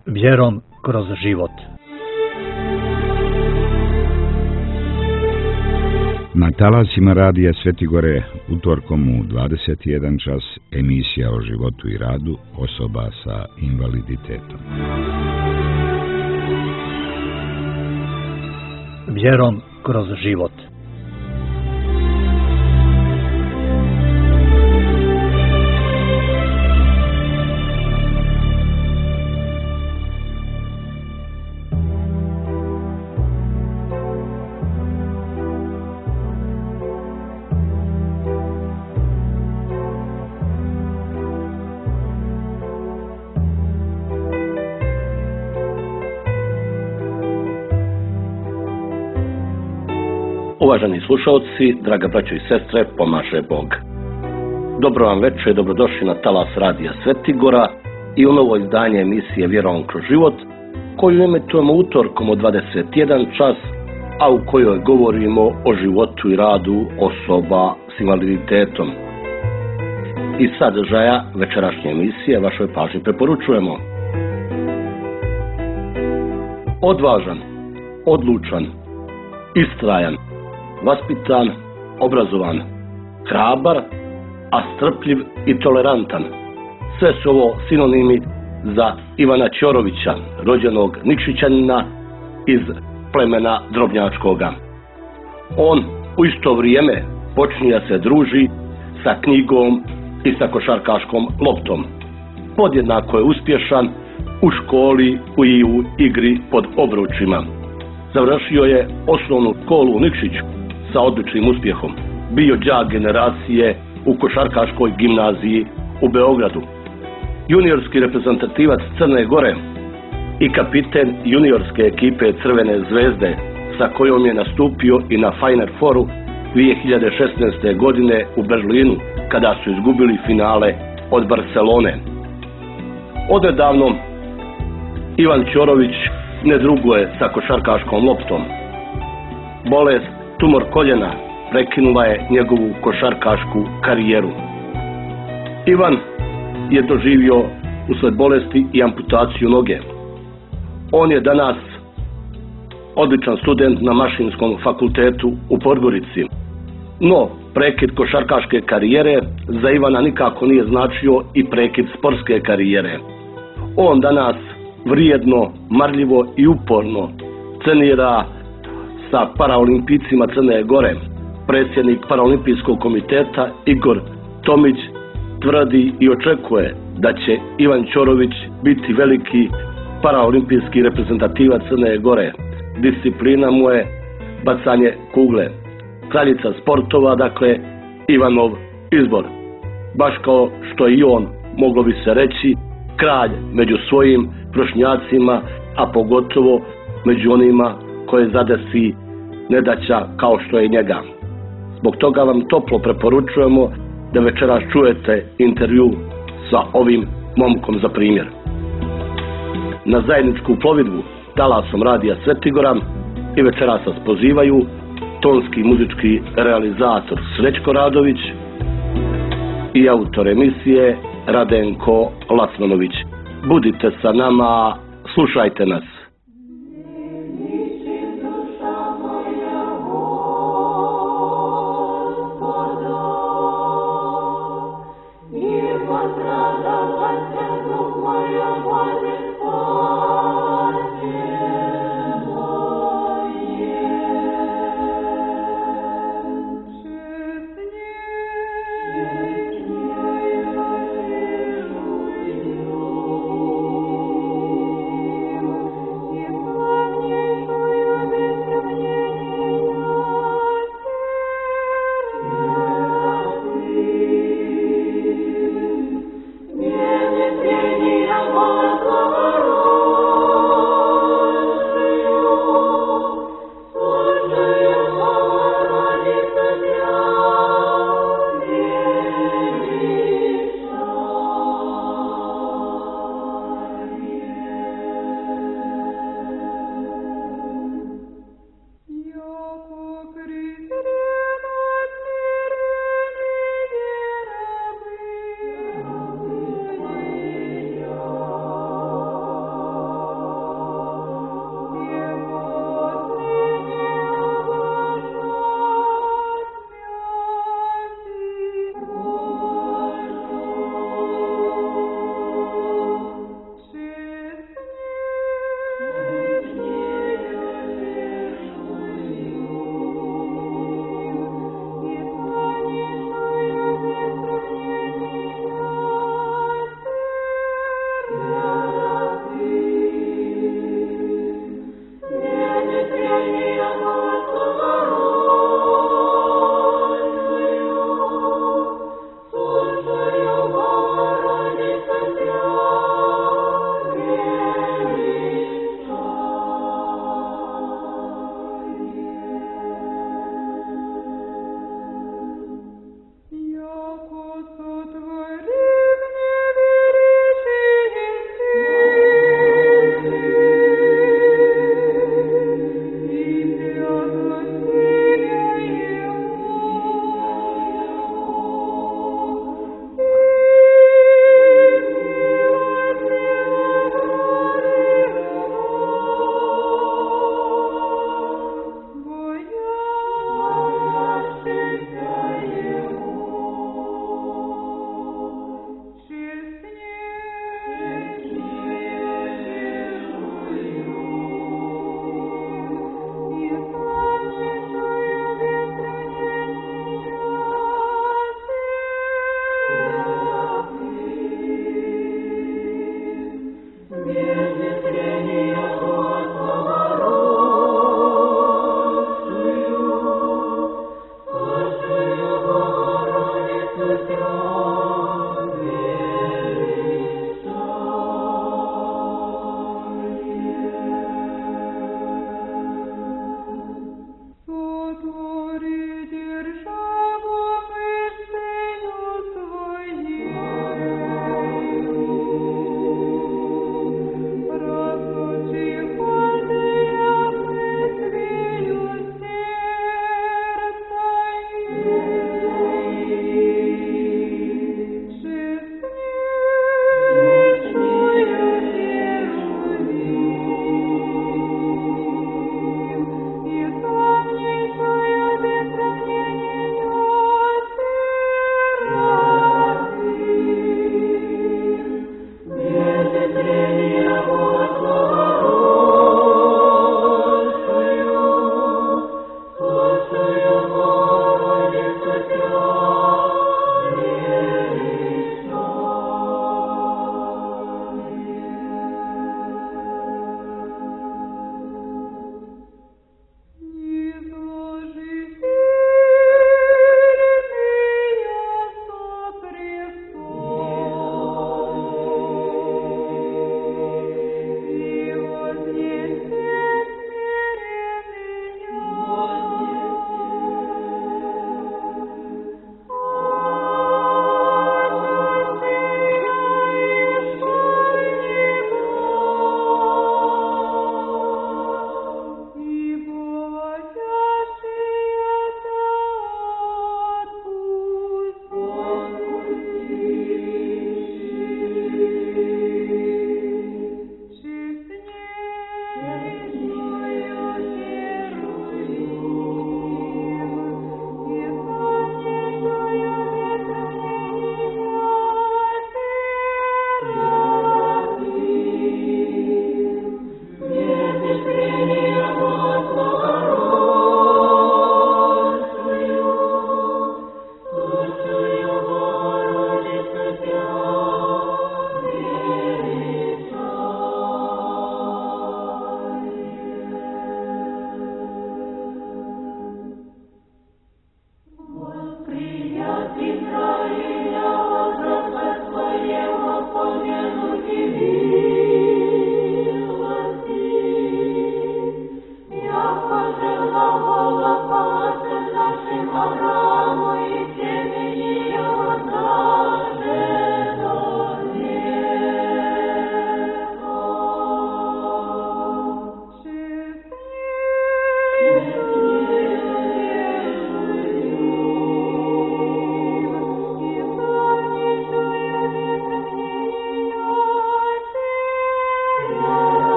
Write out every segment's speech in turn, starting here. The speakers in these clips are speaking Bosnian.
Vjerom kroz život. Na talasima radija Svetigore utorkom u 21 čas emisija o životu i radu osoba sa invaliditetom. Vjerom kroz život. Uvaženi slušalci, draga braćo i sestre, pomaže Bog. Dobro vam večer i dobrodošli na talas radija Svetigora i u novo izdanje emisije Vjerom kroz život, koju emitujemo utorkom od 21 čas, a u kojoj govorimo o životu i radu osoba s invaliditetom. Iz sadržaja večerašnje emisije vašoj pažnji preporučujemo: odvažan, odlučan, istrajan, vaspitan, obrazovan, hrabar, a strpljiv i tolerantan. Sve su ovo sinonimi za Ivana Ćorovića, rođenog Nikšićanina iz plemena Drobnjačkoga. On u isto vrijeme počinje da se druži sa knjigom i sa košarkaškom loptom. Podjednako je uspješan u školi i u igri pod obručima. Završio je osnovnu školu u Nikšiću sa odličnim uspjehom. Bio đak generacije u košarkaškoj gimnaziji u Beogradu. Juniorski reprezentativac Crne Gore i kapiten juniorske ekipe Crvene zvezde, sa kojom je nastupio i na Final Fouru 2016. godine u Berlinu, kada su izgubili finale od Barcelone. Odnedavno Ivan Ćorović ne druguje sa košarkaškom loptom. Bolest, tumor koljena, prekinula je njegovu košarkašku karijeru. Ivan je doživio usled bolesti i amputaciju noge. On je danas odličan student na Mašinskom fakultetu u Podgorici. No, prekid košarkaške karijere za Ivana nikako nije značio i prekid sportske karijere. On danas vrijedno, marljivo i uporno trenira sa paraolimpijcima Crne Gore. Predsjednik Paraolimpijskog komiteta Igor Tomić tvrdi i očekuje da će Ivan Ćorović biti veliki paraolimpijski reprezentativac Crne Gore. Disciplina mu je bacanje kugle. Kraljica sportova, dakle, Ivanov izbor. Baš kao što i on, moglo bi se reći, kralj među svojim vršnjacima, a pogotovo među onima koje zadesi nedaća kao što je njega. Zbog toga vam toplo preporučujemo da večeras čujete intervju sa ovim momkom za primjer. Na zajedničku plovidbu talasom radija Svetigora i večeras vas pozivaju tonski muzički realizator Srećko Radović i autor emisije Radenko Lasmanović. Budite sa nama, slušajte nas. Nie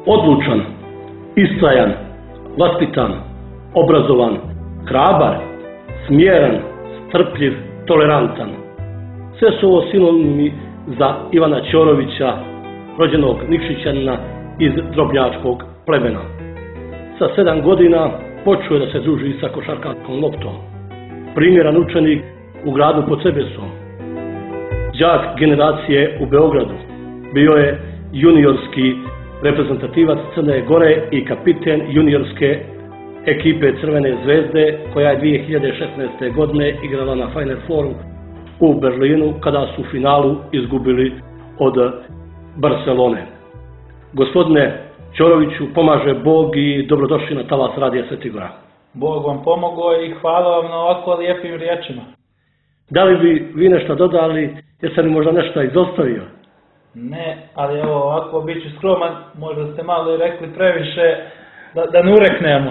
odlučan, istrajan, vaspitan, obrazovan, hrabar, smjeran, strpljiv, tolerantan. Sve su ovo sinonimi za Ivana Ćorovića, rođenog Nikšićanina iz Drobnjačkog plemena. Sa 7 godina počeo je da se druži sa košarkaškom loptom. Primjeran učenik u gradu pod Sebesom. Đak generacije u Beogradu. Bio je juniorski reprezentativac Crne Gore i kapiten juniorske ekipe Crvene zvezde, koja je 2016. godine igrala na Final Fouru u Berlinu, kada su u finalu izgubili od Barcelone. Gospodine Ćoroviću, pomaže Bog i dobrodošli na talas Radija Svetigora. Bog vam pomogao i hvala vam na ovako lijepim riječima. Da li bi vi nešto dodali, jeste li možda nešto izostavio? Ne, ali evo ovako bit ću skroman, možda ste malo i rekli previše, da ne ureknemo.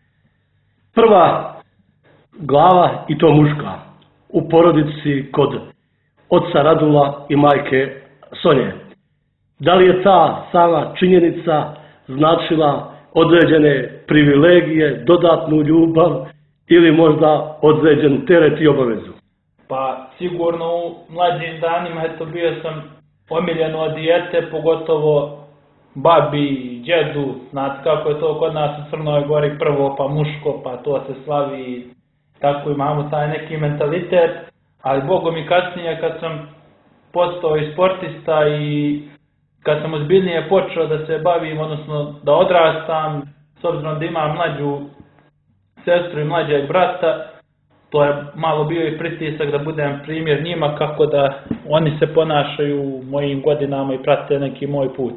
Prva glava, i to muška, u porodici kod oca Radula i majke Sonje. Da li je ta sama činjenica značila određene privilegije, dodatnu ljubav ili možda određen teret i obavezu? Pa sigurno u mlađim danima bio sam omiljeno od dijete, pogotovo babi i djedu. Znate kako je to kod nas u Crnoj Gori, prvo pa muško, pa to se slavi, tako imamo taj neki mentalitet. Ali Bogom i kasnije kad sam postao i sportista i kad sam ozbiljnije počeo da se bavim, odnosno da odrastam, s obzirom da imam mlađu sestru i mlađeg brata, to je malo bio i pritisak da budem primjer njima kako da oni se ponašaju u mojim godinama i prate neki moj put.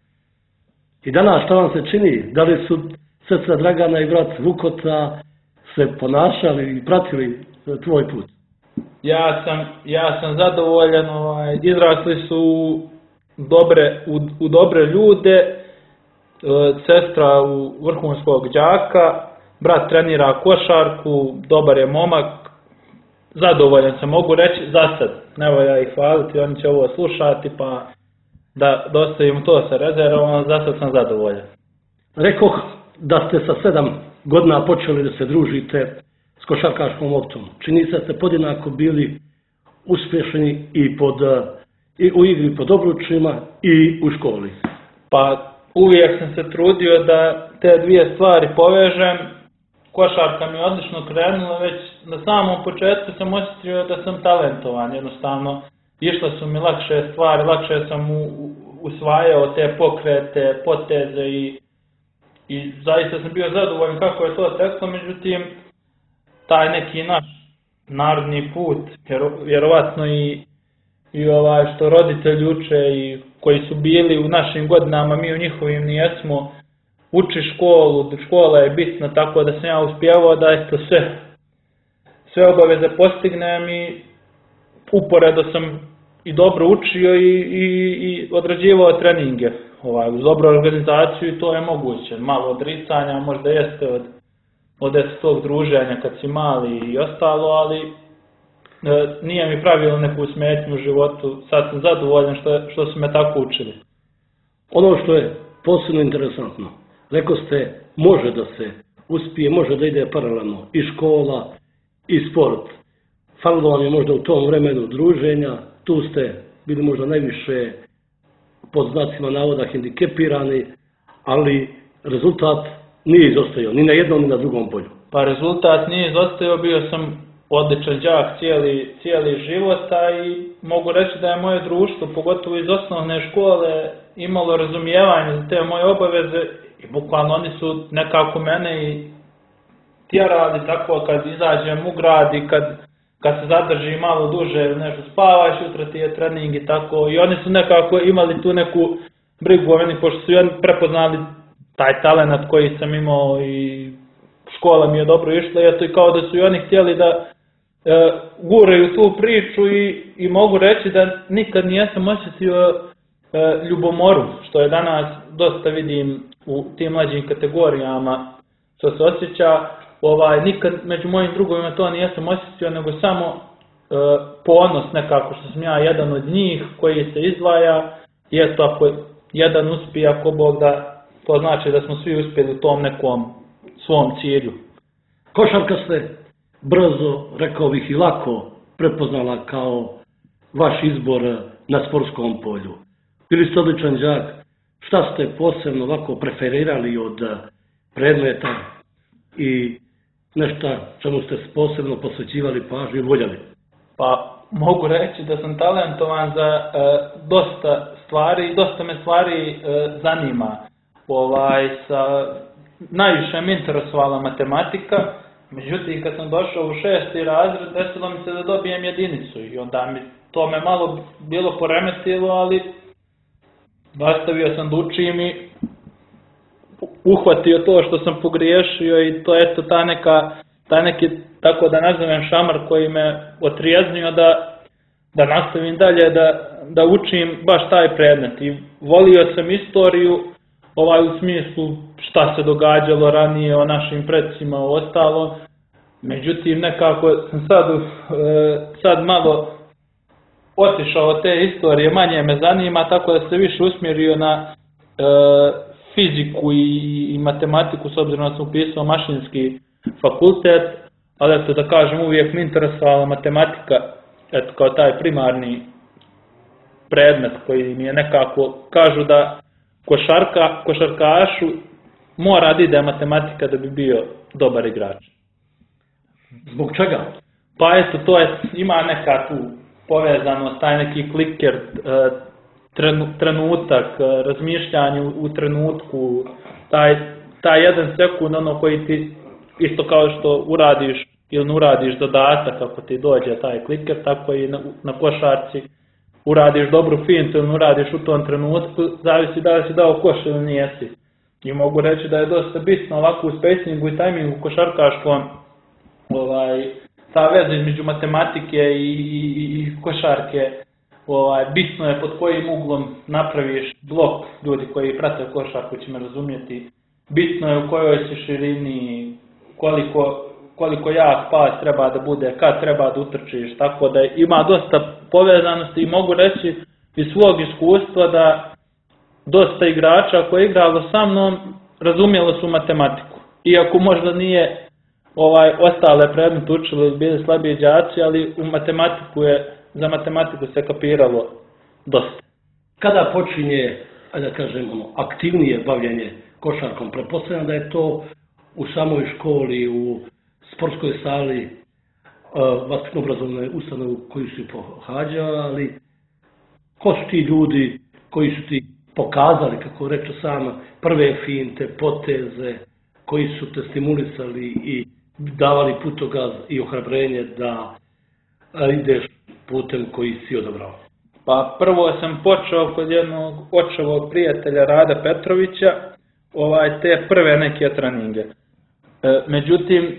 I danas šta vam se čini? Da li su sestra Dragana i brat Vukota se ponašali i pratili tvoj put? Ja sam zadovoljan, izrasli su u dobre ljude, sestra u vrhunskog đaka, brat trenira košarku, dobar je momak, zadovoljan sam, mogu reći za sad. Ne valja ih hvaliti, oni će ovo slušati, pa da ostavim to sa rezervom, za sad sam zadovoljan. Rekoh da ste sa 7 godina počeli da se družite s košarkaškom loptom. Čini se da ste podjednako bili uspješni i u igri pod obručima i u školi. Pa uvijek sam se trudio da te dvije stvari povežem. Košarka mi je odlično krenula, već na samom početku sam osjetio da sam talentovan, jednostavno išle su mi lakše stvari, lakše sam usvajao te pokrete, poteze i zaista sam bio zadovoljan kako je to teklo, međutim taj neki naš narodni put, vjerovatno i što roditelji uče i koji su bili u našim godinama, mi u njihovim nijesmo, uči školu, škola je bitna, tako da sam ja uspjevao da sve obaveze postignem i uporedo sam i dobro učio i odrađivao treninge. Uz dobru organizaciju i to je moguće. Malo odricanja možda jeste od tog druženja kad si mali i ostalo, ali nije mi pravilo neku smetnju u životu. Sad sam zadovoljan što su me tako učili. Ono što je posebno interesantno, rekao ste, može da se uspije, može da ide paralelno i škola i sport. Falilo vam je možda u tom vremenu druženja, tu ste bili možda najviše pod znacima navoda hendikepirani, ali rezultat nije izostajao ni na jednom ni na drugom polju. Pa rezultat nije izostajao, bio sam odličan đak cijeli život, i mogu reći da je moje društvo, pogotovo iz osnovne škole, imalo razumijevanje za te moje obaveze i bukvalno oni su nekako mene i tjerali tako kad izađem u grad i kad se zadrži malo duže, nešto spavaš, jutra ti je trening i tako, i oni su nekako imali tu neku brigu o meni, pošto su i oni prepoznali taj talent koji sam imao i škola mi je dobro išla, i kao da su i oni htjeli da guraju tu priču i mogu reći da nikad nijesam osjetio ljubomoru, što je danas dosta vidim u tim mlađim kategorijama što se osjeća. Nikad među mojim drugovima to nijesam osjetio, nego samo ponos nekako što sam ja jedan od njih koji se izdvaja, i eto ako jedan uspije, ako Bog da to znači da smo svi uspjeli u tom nekom svom cilju. Košarka se brzo, rekao bih i lako, prepoznala kao vaš izbor na sportskom polju. Bili ste odličan đak, šta ste posebno ovako preferirali od predmeta i nešto čemu ste posebno posvećivali pažnju i voljeli? Pa mogu reći da sam talentovan za dosta stvari i dosta me stvari zanima. Najviše me interesovala matematika, međutim kad sam došao u 6. razred desilo mi se da dobijem jedinicu i onda to me malo bilo poremetilo, ali nastavio sam da učim i uhvatio to što sam pogriješio i to je taj neki, tako da nazovem, šamar koji me otrijeznio da nastavim dalje, da učim baš taj predmet. I volio sam istoriju u smislu šta se događalo ranije o našim predsima, o ostalom. Međutim, nekako sam sad malo otišao od te istorije, manje me zanima, tako da se više usmjerio na fiziku i matematiku, s obzirom da sam upisao mašinski fakultet, ali eto da kažem, uvijek mi interesovala matematika, eto kao taj primarni predmet koji mi je nekako, kažu da košarkašu mora da ide matematika da bi bio dobar igrač. Zbog čega? Pa eto, ima neka tu povezanost, taj neki kliker, trenutak, razmišljanje u trenutku, taj jedan sekund koji ti, isto kao što uradiš ili ne uradiš zadatak, ako ti dođe taj kliker, tako i na košarci uradiš dobru fintu ili ne uradiš u tom trenutku, zavisi da li si dao koš ili nijesi. I mogu reći da je dosta bitno ovako u spacingu i tajmingu košarkaškom, ta veza između matematike i košarke, bitno je pod kojim uglom napraviš blok, ljudi koji prate košarku će me razumjeti, bitno je u kojoj si širini, koliko jak pas treba da bude, kad treba da utrčiš, tako da ima dosta povezanosti i mogu reći iz svog iskustva da dosta igrača koji je igralo sa mnom razumjelo su matematiku. Iako možda nije ostale predmete učili, bili slabiji đaci, ali za matematiku se kapiralo dosta. Kada počinje, da kažem, aktivnije bavljenje košarkom? Pretpostavljam da je to u samoj školi, u sportskoj sali, vaspitno-obrazovne ustanove koju su pohađali. Ko su ti ljudi koji su ti pokazali, kako reče sama, prve finte, poteze, koji su te stimulisali i davali putokaz i ohrabrenje da ideš putem koji si odabrao? Pa prvo sam počeo kod jednog očevog prijatelja Rada Petrovića, te prve neke treninge. Međutim,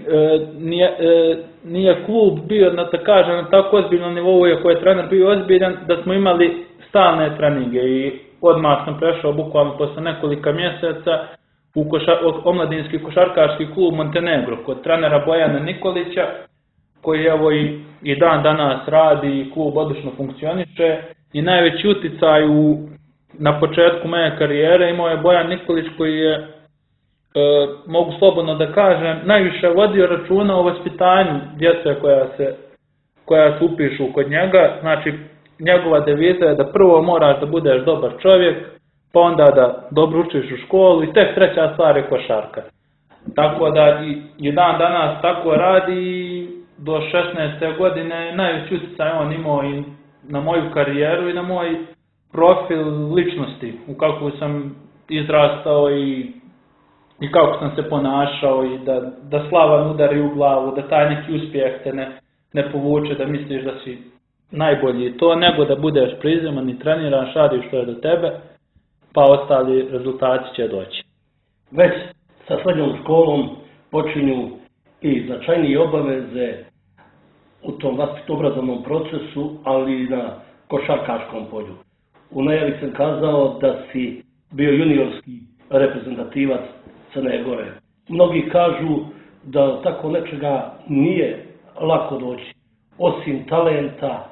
nije klub bio, da kažem, na tako ozbiljnom nivou, iako je trener bio ozbiljan, da smo imali stalne treninge i odmah sam prešao bukvalno posle nekoliko mjeseca u omladinski košarkaški klub Montenegro kod trenera Bojana Nikolića, koji evo i dan danas radi i klub odlično funkcioniše i najveći uticaj na početku moje karijere imao je Bojan Nikolić koji je, mogu slobodno da kažem, najviše vodio računa o vaspitanju djece koja se upišu kod njega. Znači, njegova deviza je da prvo moraš da budeš dobar čovjek, pa onda da dobro učiš u školu i tek treća stvar je košarka. Tako da i dan danas tako radi i do 16. godine najveći utjecaj on imao i na moju karijeru i na moj profil ličnosti, u kakvu sam izrastao i kako sam se ponašao i da slavan udari u glavu, da taj neki uspjeh te ne povuče, da misliš da si najbolji to, nego da budeš prizeman i treniraš, radiš što je do tebe, pa ostali rezultati će doći. Već sa srednjom školom počinju i značajnije obaveze u tom vaspitno-obrazovnom procesu, ali i na košarkaškom polju. U najavi sam kazao da si bio juniorski reprezentativac Crne Gore. Mnogi kažu da tako nečega nije lako doći. Osim talenta,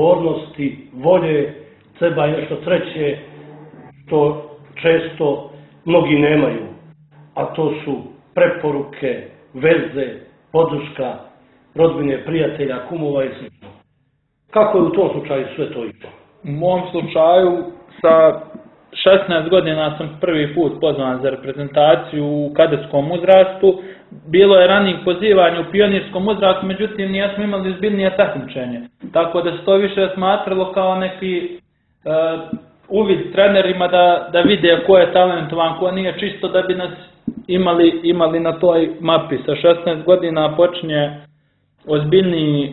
upornosti, volje, treba i nešto treće, što često mnogi nemaju, a to su preporuke, veze, podrška, rodbine, prijatelja, kumova i sl. Kako je u tom slučaju sve to išlo? U mom slučaju sa 16 godina sam prvi put pozvan za reprezentaciju u kadetskom uzrastu. Bilo je ranijih pozivanja u pionirskom uzrastu, međutim nismo imali ozbiljnije takmičenje. Tako da se to više smatralo kao neki uvid trenerima da vide ko je talentovan, ko nije, čisto da bi nas imali na toj mapi. Sa 16 godina počinje ozbiljniji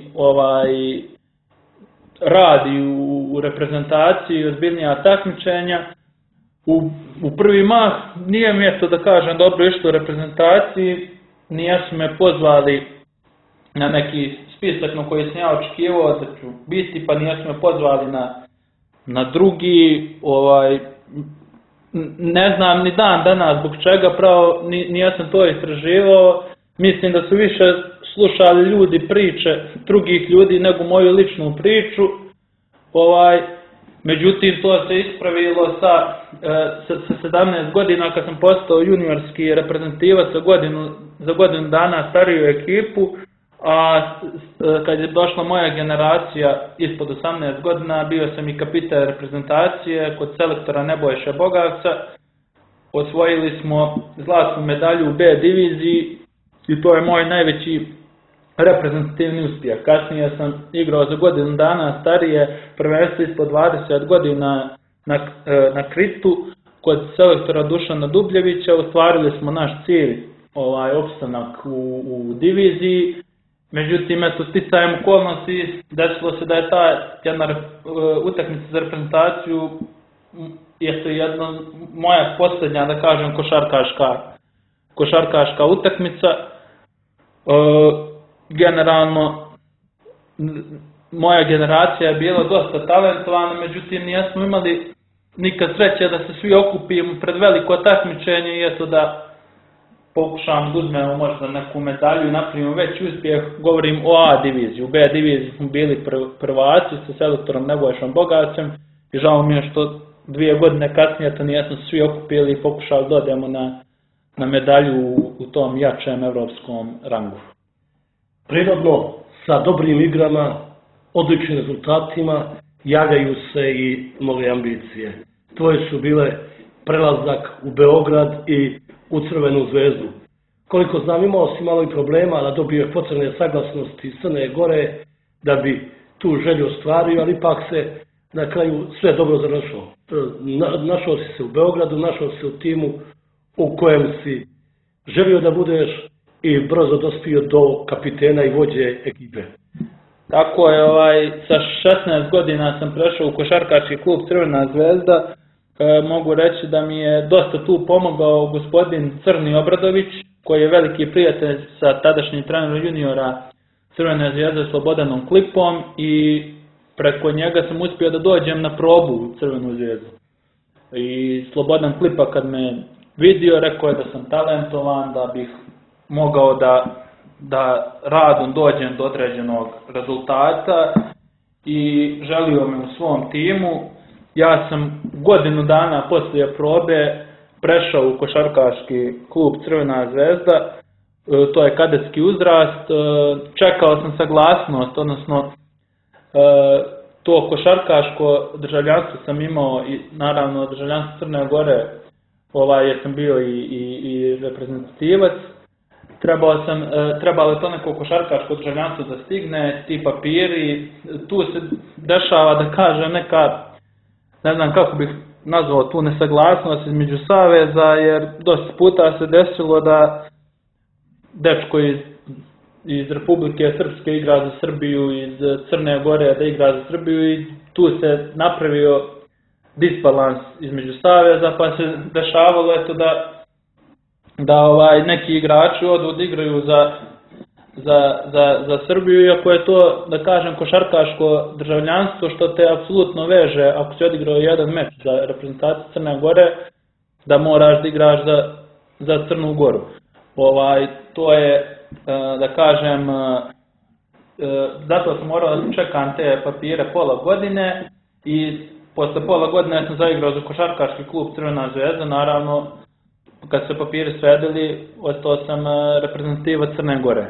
rad u reprezentaciji, ozbiljnija takmičenja. U prvi mah nije mi je to, da kažem, dobro išlo u reprezentaciji, nijesu me pozvali na neki spisak na koji sam ja očekivao da ću biti, pa nijesu me pozvali na drugi, ne znam ni dan danas zbog čega, pravo nijesam to istraživao. Mislim da su više slušali ljudi priče drugih ljudi nego moju ličnu priču. Međutim, to se ispravilo sa 17 godina kad sam postao juniorski reprezentativac za godinu dana stariju ekipu, a kad je došla moja generacija ispod 18 godina, bio sam i kapitan reprezentacije kod selektora Nebojše Bogavca. Osvojili smo zlatnu medalju u B diviziji i to je moj najveći reprezentativni uspjeh. Kasnije sam igrao za godinu dana starije prvenstvo ispod 20 godina na Kritu kod selektora Dušana Dubljevića. Ostvarili smo naš cilj, opstanak u diviziji. Međutim, sticajem okolnosti desilo se da je ta jedna utakmica za reprezentaciju jedna moja posljednja, da kažem, košarkaška utakmica. Generalno, moja generacija je bila dosta talentovana, međutim nismo imali nikad sreće da se svi okupimo pred veliko takmičenje i eto da pokušamo da uzmemo možda neku medalju i napravimo veći uspjeh. Govorim o A diviziji. U B diviziji smo bili prvaci sa selektorom Nebojšom Bogavcem i žao mi je što 2 godine kasnije to nismo svi okupili i pokušali da odemo na medalju u tom jačem evropskom rangu. Prirodno, sa dobrim igrama, odličnim rezultatima, javljaju se i mnoge ambicije. Tvoje su bile prelazak u Beograd i u Crvenu zvezdu. Koliko znam, imao si malo i problema da dobije potrebne saglasnosti iz Crne Gore da bi tu želju ostvario, ali ipak se na kraju sve dobro završilo. Našao si se u Beogradu, našao si se u timu u kojem si želio da budeš i brzo dospio do kapitena i vođe ekipe. Tako je, sa 16 godina sam prešao u košarkaški klub Crvena zvezda. Mogu reći da mi je dosta tu pomogao gospodin Crni Obradović, koji je veliki prijatelj sa tadašnjim trenerom juniora Crvene zvezde Slobodanom Klipom i preko njega sam uspio da dođem na probu u Crvenu zvezdu. I Slobodan Klipa kad me vidio, rekao je da sam talentovan, da bih mogao da radom dođem do određenog rezultata i želio me u svom timu. Ja sam godinu dana poslije probe prešao u košarkaški klub Crvena zvezda, to je kadetski uzrast. Čekao sam saglasnost, odnosno to košarkaško državljanstvo sam imao i naravno državljanstvo Crne Gore, jer sam bio i reprezentativac. Trebalo je to neko košarkaško državljanstvo da stigne, ti papiri. Tu se dešava, da kažem, neka, ne znam kako bih nazvao tu nesaglasnost između saveza, jer dosta puta se desilo da dečko iz Republike Srpske igra za Srbiju, iz Crne Gore da igra za Srbiju i tu se napravio disbalans između saveza, pa se dešavalo da neki igrači odu da igraju za Srbiju, iako je to, da kažem, košarkaško državljanstvo što te apsolutno veže ako si odigrao jedan meč za reprezentaciju Crne Gore, da moraš da igraš za Crnu Goru. To je, da kažem, zato sam morao da čekam te papire pola godine i posle pola godine sam zaigrao za košarkaški klub Crvena zvezda. Naravno, kad se papiri sredili, ostao sam reprezentativac Crne Gore.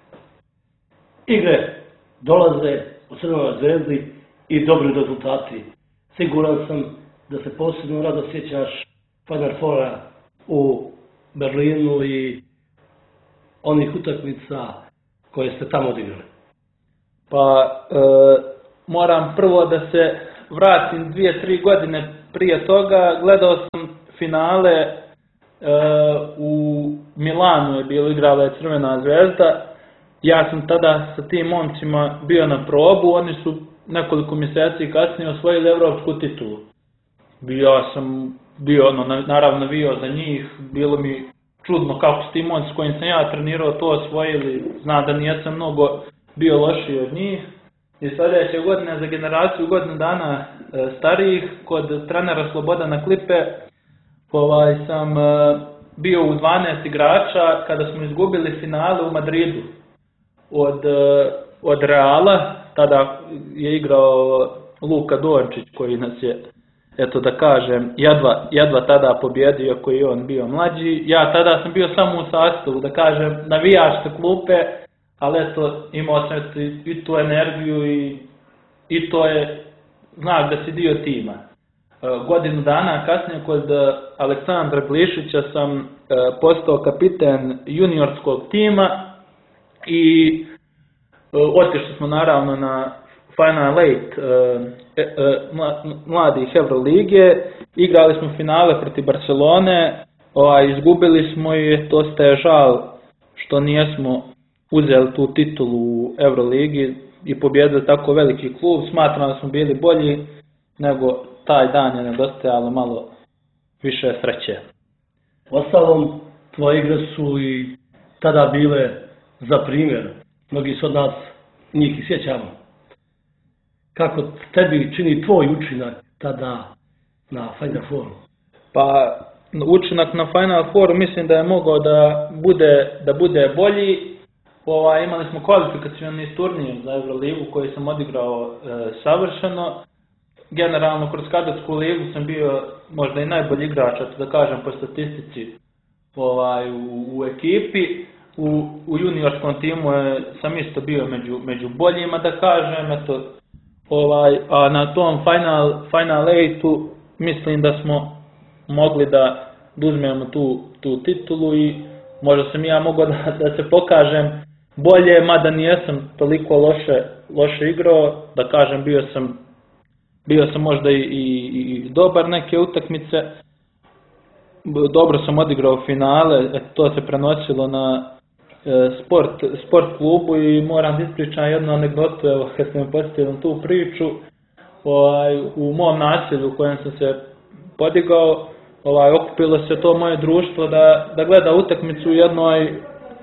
Igre dolaze u Crvenoj Zvezdi i dobri rezultati. Siguran sam da se posebno rado sjećaš Final Fora u Berlinu i onih utakmica koje ste tamo odigrali. Pa moram prvo da se vratim 2-3 godine prije toga. Gledao sam finale u Milanu je bilo, igrala je Crvena Zvezda. Ja sam tada sa tim momcima bio na probu, oni su nekoliko mjeseci kasnije osvojili evropsku titulu. Ja sam bio, naravno navijao za njih, bilo mi čudno kako su ti momci s kojim sam ja trenirao to osvojili, znam da nijesam mnogo bio lošiji od njih. I sljedeće godine za generaciju godinu dana starijih kod trenera Slobodana Klipe sam bio u 12 igrača kada smo izgubili finale u Madridu od Reala. Tada je igrao Luka Dončić koji nas je, eto da kažem, jedva tada pobjedio, koji je on bio mlađi. Ja tada sam bio samo u sastavu, da kažem, navijačke klupe, ali eto, imao sam i tu energiju i to je znak da si dio tima. Godinu dana kasnije kod Aleksandra Glišića sam postao kapiten juniorskog tima i otišli smo naravno na Final 8 mladih Evrolige, igrali smo finale protiv Barcelone, izgubili smo i dosta je žal što nijesmo uzeli tu titulu u Euroligi i pobjedili tako veliki klub. Smatram da smo bili bolji, nego taj dan je nedostajalo malo više sreće. Ostalom, tvoje igre su i tada bile za primjer. Mnogi su od nas njih i sjećamo. Kako tebi čini tvoj učinak tada na Final Fouru? Pa učinak na Final Fouru mislim da je mogao da bude bolji. Imali smo kvalifikacioni turnir za Euroligu koji sam odigrao savršeno. Generalno kroz kadetsku ligu sam bio možda i najbolji igrač, da kažem po statistici u ekipi. U juniorskom timu sam isto bio među boljima, da kažem, eto, a na tom Final 8 mislim da smo mogli da uzmemo tu titulu i možda sam ja mogao da se pokažem bolje, mada nijesam toliko loše igrao, da kažem, bio sam možda i dobar neke utakmice, dobro sam odigrao finale, to se prenosilo na sport klubu i moram da ispričam jednu anegdotu, evo kad sam postavio tu priču, u mom naselju u kojem sam se podigao, okupilo se to moje društvo da gleda utakmicu u jednoj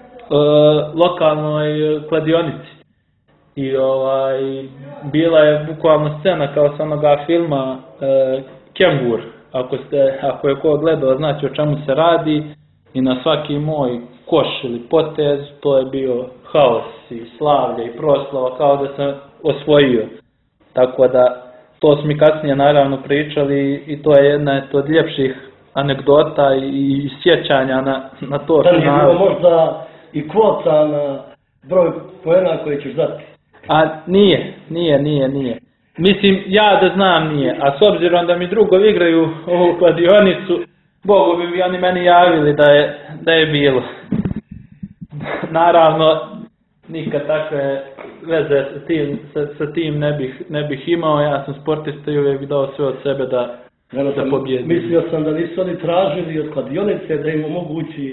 lokalnoj kladionici. I bila je bukvalno scena kao sa onoga filma Kengur, ako je ko gledao znači o čemu se radi, i na svaki moj koš ili potez to je bio haos i slavlje i proslava kao da sam osvojio. Tako da to smo mi kasnije naravno pričali i to je jedna od ljepših anegdota i sjećanja na to finale. Da li je bilo možda i kvota na broj poena koji ćeš dati? A nije. Mislim, ja da znam nije, a s obzirom da mi drugovi igraju ovu kladionicu, Bogu bi oni meni javili da je bilo. Naravno, nikad takve veze sa tim ne bih imao, ja sam sportista i uvijek bih dao sve od sebe da pobjedim. Mislio sam da nisu oni tražili od kladionice da im omogući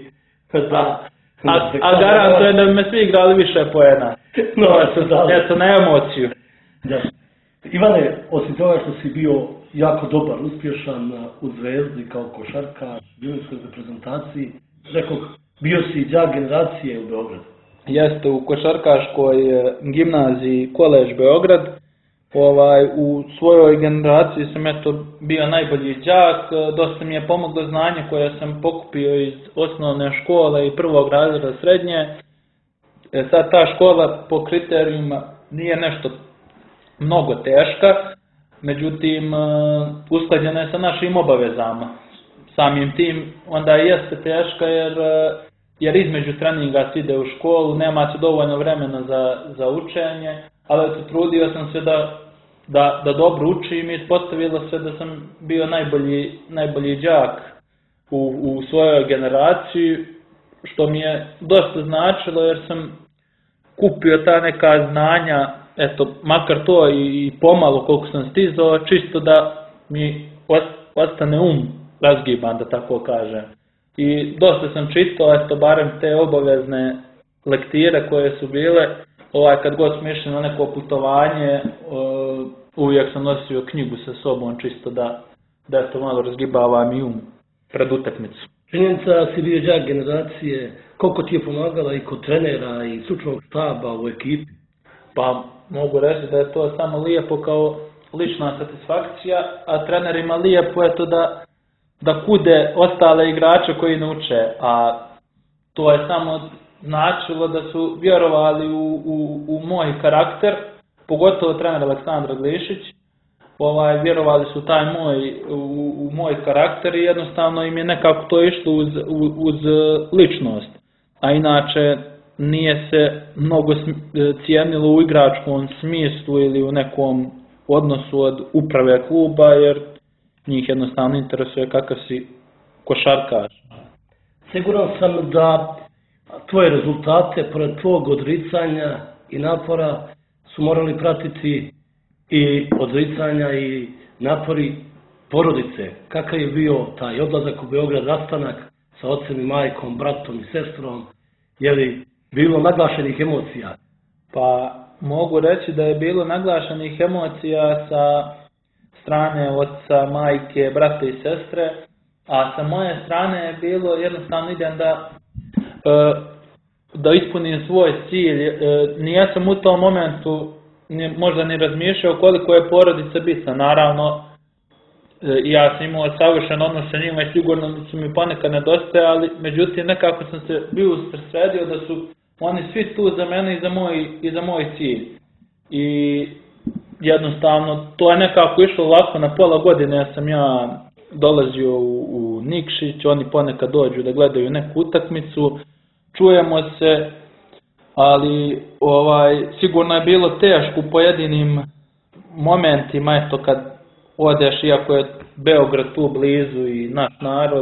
a garantuje da bi me svi igrali više poena. Eto, na emociju. Da. Ivane, osim toga što si bio jako dobar, uspješan u Zvezdi kao košarkaš, bio u reprezentaciji, rekao, bio si đak generacije u Beogradu. Jeste, u košarkaškoj gimnaziji Kolež Beograd. U svojoj generaciji sam bio najbolji đak, dosta mi je pomoglo znanje koje sam pokupio iz osnovne škole i prvog razreda srednje. Sad ta škola po kriterijima nije nešto mnogo teška, međutim usklađena je sa našim obavezama. samim tim onda jeste teška jer između treninga se ide u školu, nema se dovoljno vremena za učenje, ali trudio sam se da dobro učim i ispostavilo se da sam bio najbolji đak u svojoj generaciji, što mi je dosta značilo jer sam kupio ta neka znanja, eto, makar to i pomalo koliko sam stizao, čisto da mi ostane razgiban, da tako kažem. I dosta sam čitao, eto, barem te obavezne lektire koje su bile, kad god smo išli na neko putovanje, uvijek sam nosio knjigu sa sobom, čisto da to malo razgibavam i pred utakmicu. Činjenica si bio đak generacije, koliko ti je pomagala i kod trenera i stručnog štaba u ekipi? Pa mogu reći da je to samo lijepo kao lična satisfakcija, a trenerima lijepo je to da kude ostale igrače koji ne uče, a to je samo značilo da su vjerovali u moj karakter, pogotovo trener Aleksandar Glišić, vjerovali su u moj karakter i jednostavno im je nekako to išlo uz ličnost, a inače nije se mnogo cijenilo u igračkom smislu ili u nekom odnosu od uprave kluba, jer njih jednostavno interesuje kakav si košarkaš. Siguran sam da tvoje rezultate, pored tvog odricanja i napora, su morali pratiti i odricanja i napori porodice. Kakav je bio taj odlazak u Beograd, rastanak sa ocem i majkom, bratom i sestrom? Je li bilo naglašenih emocija? Pa mogu reći da je bilo naglašenih emocija sa strane oca, majke, brata i sestre, a sa moje strane je bilo jednostavno idem da ispunim svoj cilj. Nijesam u tom momentu možda ni razmišljao koliko je porodica bitna. Naravno, ja sam imao savršen odnos sa njima i sigurno su mi ponekad nedostajali, međutim nekako sam se bio usredsredio da su oni svi tu za mene i za moj cilj. I jednostavno to je nekako išlo lako, na pola godine sam ja dolazio u Nikšić, oni ponekad dođu da gledaju neku utakmicu, čujemo se, ali sigurno je bilo teško u pojedinim momentima, eto kad odeš, iako je Beograd tu blizu i naš narod,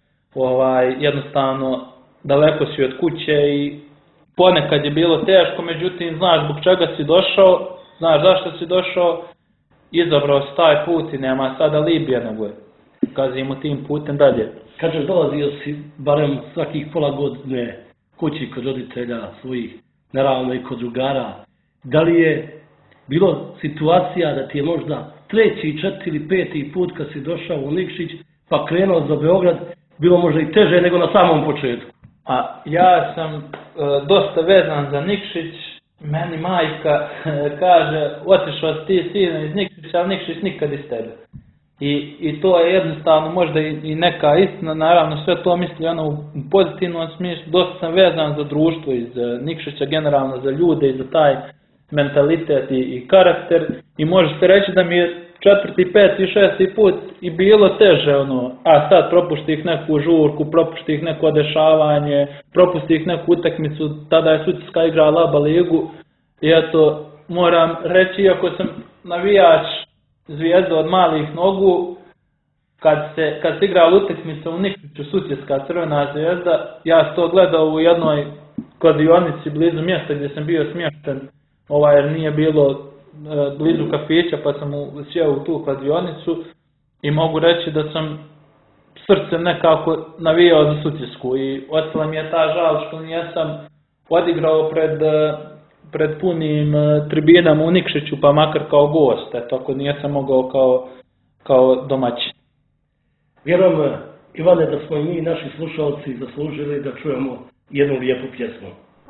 jednostavno daleko si od kuće i ponekad je bilo teško, međutim znaš zbog čega si došao, znaš zašto si došao, izabrao si taj put i nema sada Libija nego kazimo tim putem dalje. Kažeš, dolazio si barem svakih pola godine kući kod roditelja svojih, naravno i kod drugara. Da li je bilo situacija da ti je možda 3., 4. ili 5. put kad si došao u Nikšić pa krenuo za Beograd, bilo možda i teže nego na samom početku? A ja sam dosta vezan za Nikšić, meni majka kaže otišao si ti sine iz Nikšića, ali Nikšić nikad iz tebe. I to je jednostavno možda i neka istina, naravno sve to misli u pozitivnom smislu, dosta sam vezan za društvo iz Nikšića, generalno za ljude i za taj mentalitet i karakter i možete reći da mi je 4., 5., 6. put i bilo teže, a sad propušti ih neku žurku, propušti ih neko dešavanje, propusti ih neku utakmicu, tada je Sutjeska igrala ABA ligu i eto, moram reći, iako sam navijač Zvijezda od malih nogu, kad se igrala utakmica u Nikšiću, Sutjeska Crvena Zvijezda, ja sam to gledao u jednoj kladionici blizu mjesta gdje sam bio smješten, jer nije bilo blizu kafića, pa sam sjeo u tu kladionicu i mogu reći da sam srcem nekako navijao za Sutjesku i ostala mi je ta žal što nisam odigrao pred punim tribinama u Nikšiću, pa makar kao gost, eto ako nisam mogao kao domaćin. Vjerujem, Ivane, da smo i mi, naši slušalci, zaslužili da čujemo jednu lijepu pjesmu.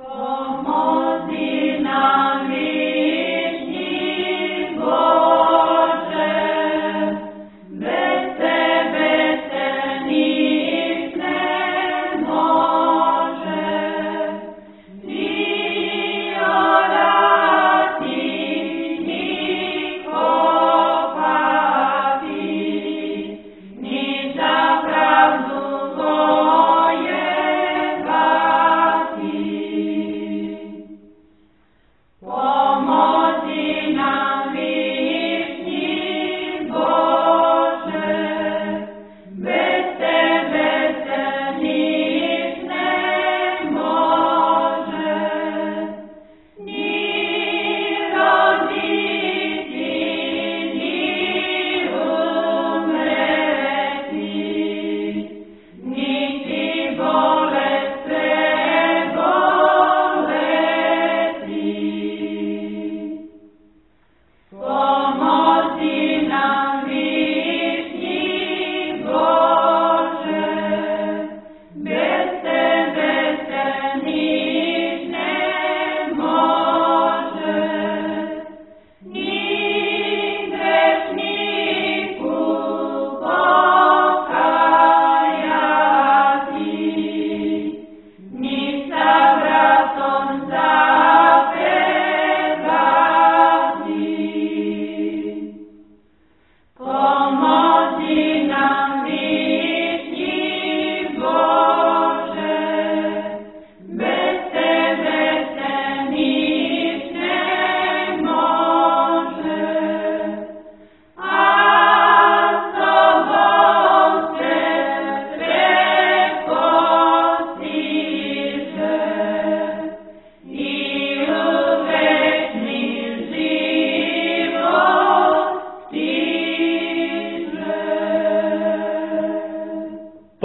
Pomozi nam višnji Bože, bez tebe se nič ne može. Ni orati, ni kopati, ni zapravljati.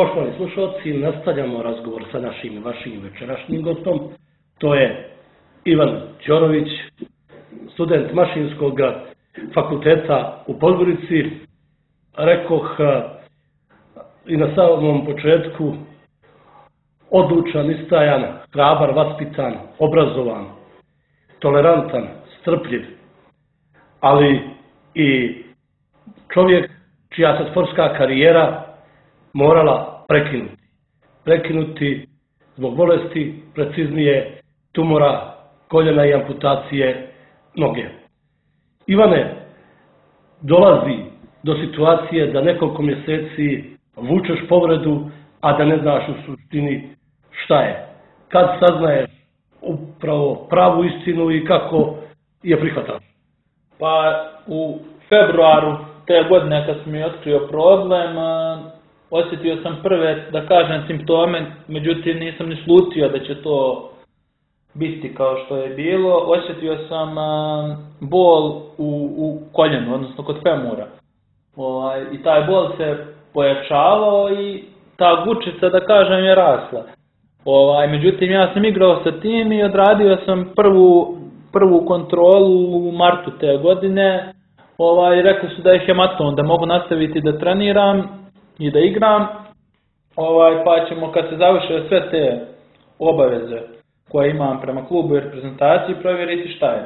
Poštovani slušalci, nastavljamo razgovor sa našim i vašim večerašnjim gostom. To je Ivan Ćorović, student Mašinskog fakulteta u Podgorici. Rekoh i na samom početku, odlučan, istrajan, hrabar, vaspitan, obrazovan, tolerantan, strpljiv, ali i čovjek čija se sportska karijera morala prekinuti zbog bolesti, preciznije tumora koljena i amputacije noge. Ivane, dolazi do situacije da nekoliko mjeseci vučeš povredu, a da ne znaš u suštini šta je. Kad saznaješ upravo pravu istinu i kako je prihvataš? Pa u februaru te godine kad sam mi otkrio problem, osjetio sam prve, da kažem, simptome, međutim nisam ni slutio da će to biti kao što je bilo. Osjetio sam bol u koljenu, odnosno kod femura. I taj bol se pojačavao i ta gučica, da kažem, je rasla. Međutim, ja sam igrao sa tim i odradio sam prvu kontrolu u martu te godine. Rekli su da je hematom, da mogu nastaviti da treniram i da igram, pa ćemo kad se završe sve te obaveze koje imam prema klubu i reprezentaciji provjeriti šta je.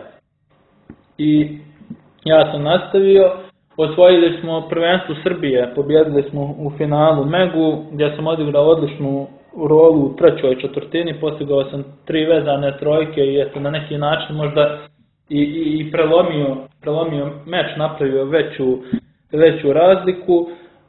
I ja sam nastavio, osvojili smo prvenstvo Srbije, pobjedili smo u finalu Megu, gdje sam odigrao odličnu rolu u trećoj četvrtini, postigao sam 3 vezane trojke i eto na neki način možda i prelomio meč, napravio veću razliku.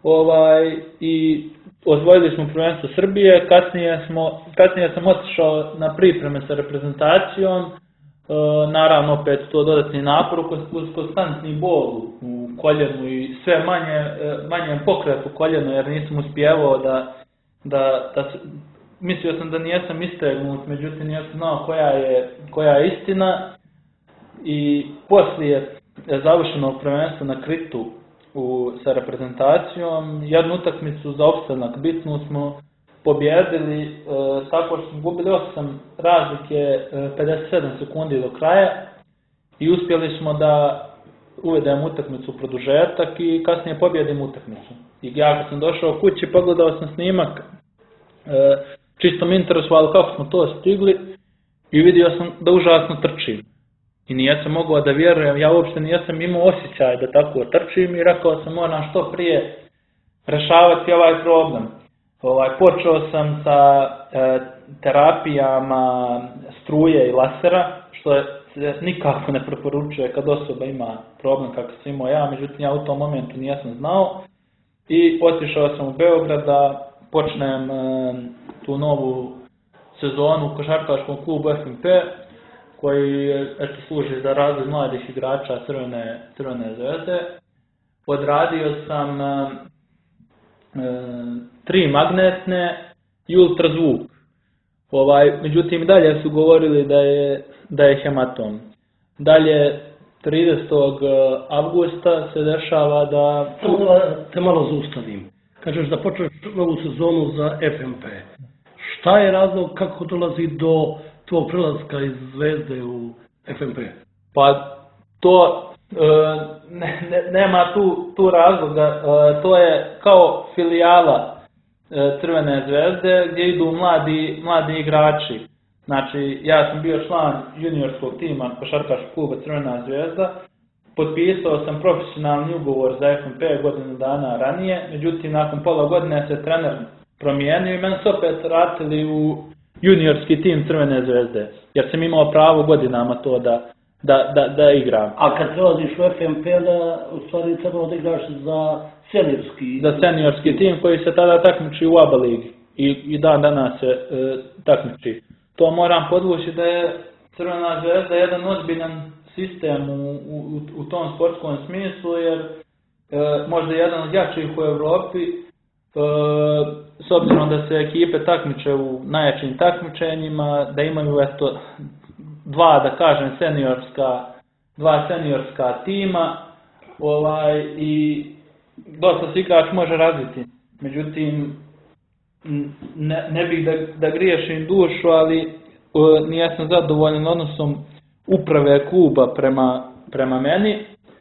I osvojili smo prvenstvo Srbije, kasnije sam otišao na pripreme sa reprezentacijom, naravno opet to dodatni napor uz konstantni bol u koljenu i sve manje pokret u koljenu jer nisam uspjevao mislio sam da nijesam istegnut, međutim nisam znao koja je istina. I poslije završenog prvenstva na Kritu sa reprezentacijom, jednu utakmicu za opstanak bitnu smo pobjedili tako što smo gubili 8 razlike 57 sekundi do kraja i uspjeli smo da uvedemo utakmicu u produžetak i kasnije pobjedimo utakmicu. I ja kad sam došao kući, pogledao sam snimak, čisto me interesovalo kako smo to stigli i vidio sam da užasno trčim. I nijesam mogao da vjerujem, ja uopšte nijesam imao osjećaj da tako trčim i rekao sam moram što prije rešavati ovaj problem. Počeo sam sa terapijama struje i lasera, što se nikako ne preporučuje kad osoba ima problem kako sam imao ja, međutim ja u tom momentu nijesam znao. I otišao sam u Beograd da počnem tu novu sezonu u košarkaškom klubu FNP, koji služi za razvoj mladih igrača Crvene zvezde. Odradio sam 3 magnetne i ultrazvuk. Međutim, dalje su govorili da je hematom. Dalje, 30. avgusta se dešava da... Samo da te malo zaustavim. Kažeš da počneš novu sezonu za FNP. Šta je razlog kako dolazi do tvojeg prelaska iz Zvezde u FNP? Pa to nema tu razloga, to je kao filijala Crvene zvezde gdje idu mladi igrači. Znači ja sam bio član juniorskog tima košarkaškog kluba Crvena zvezda, potpisao sam profesionalni ugovor za FNP godinu dana ranije, međutim nakon pola godine se trener promijenio i meni su opet vratili u juniorski tim Crvene zvezde, jer sam imao pravo godinama to da igram. A kad prelaziš u FNP, da u stvari trebalo da igraš za seniorski? Za seniorski tim koji se tada takmiči u ABA ligi i dan danas se takmiči. To moram podvući da je Crvena zvezda jedan ozbiljan sistem u tom sportskom smislu, jer možda jedan od jačih u Europi, s obzirom da se ekipe takmiče u najjačim takmičenjima, da imaju dva seniorska tima i dosta se igrač može razviti. Međutim, ne bih da griješim dušu, ali nisam zadovoljan odnosom uprave kluba prema meni.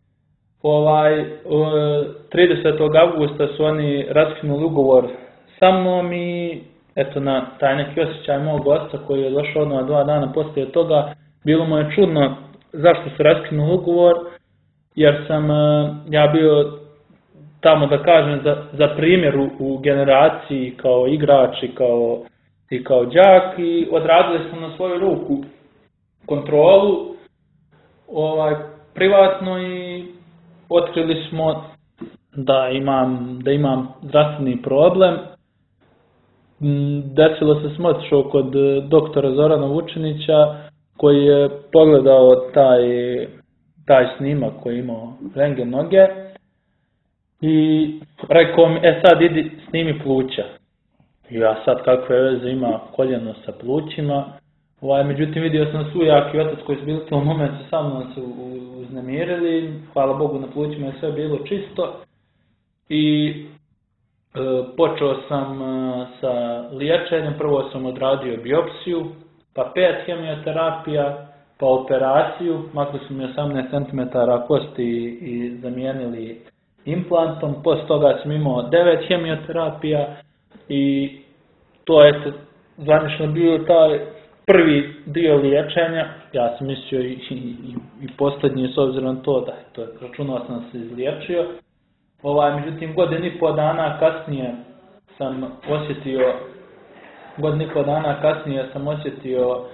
30. augusta su oni raskinuli ugovor sa mnom i eto na taj neki osjećaj mog gosta koji je došao odmah 2 dana poslije toga, bilo mu je čudno zašto su raskinuli ugovor, jer sam ja bio tamo da kažem za primjer u generaciji kao igrač i kao đak i odradili smo na svoju ruku kontrolu privatno i otkrili smo da imam zdravstveni problem. Desilo se sam otišao kod doktora Zorana Vučinića koji je pogledao taj snimak koji je imao rentgen noge i rekao mi, sad idi snimi pluća. I ja sad kakve veze ima koljeno sa plućima. Međutim vidio sam sujak i otac koji su bili u tom momentu sa mnom se uznemirili. Hvala Bogu na plućima je sve bilo čisto. I počeo sam sa liječenjem, prvo sam odradio biopsiju, pa 5 hemioterapija, pa operaciju, makli su mi 18 cm kosti i zamijenili implantom, poslije toga sam imao 9 hemioterapija i to je zvanično bio taj prvi dio liječenja, ja sam mislio i posljednji s obzirom to da računao sam se izliječio. Međutim, godinu i pol dana kasnije sam osjetio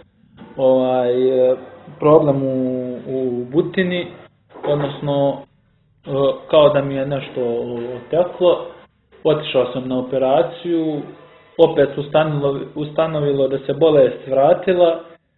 problem u butini, odnosno kao da mi je nešto oteklo. Otišao sam na operaciju, opet ustanovilo da se bolest vratila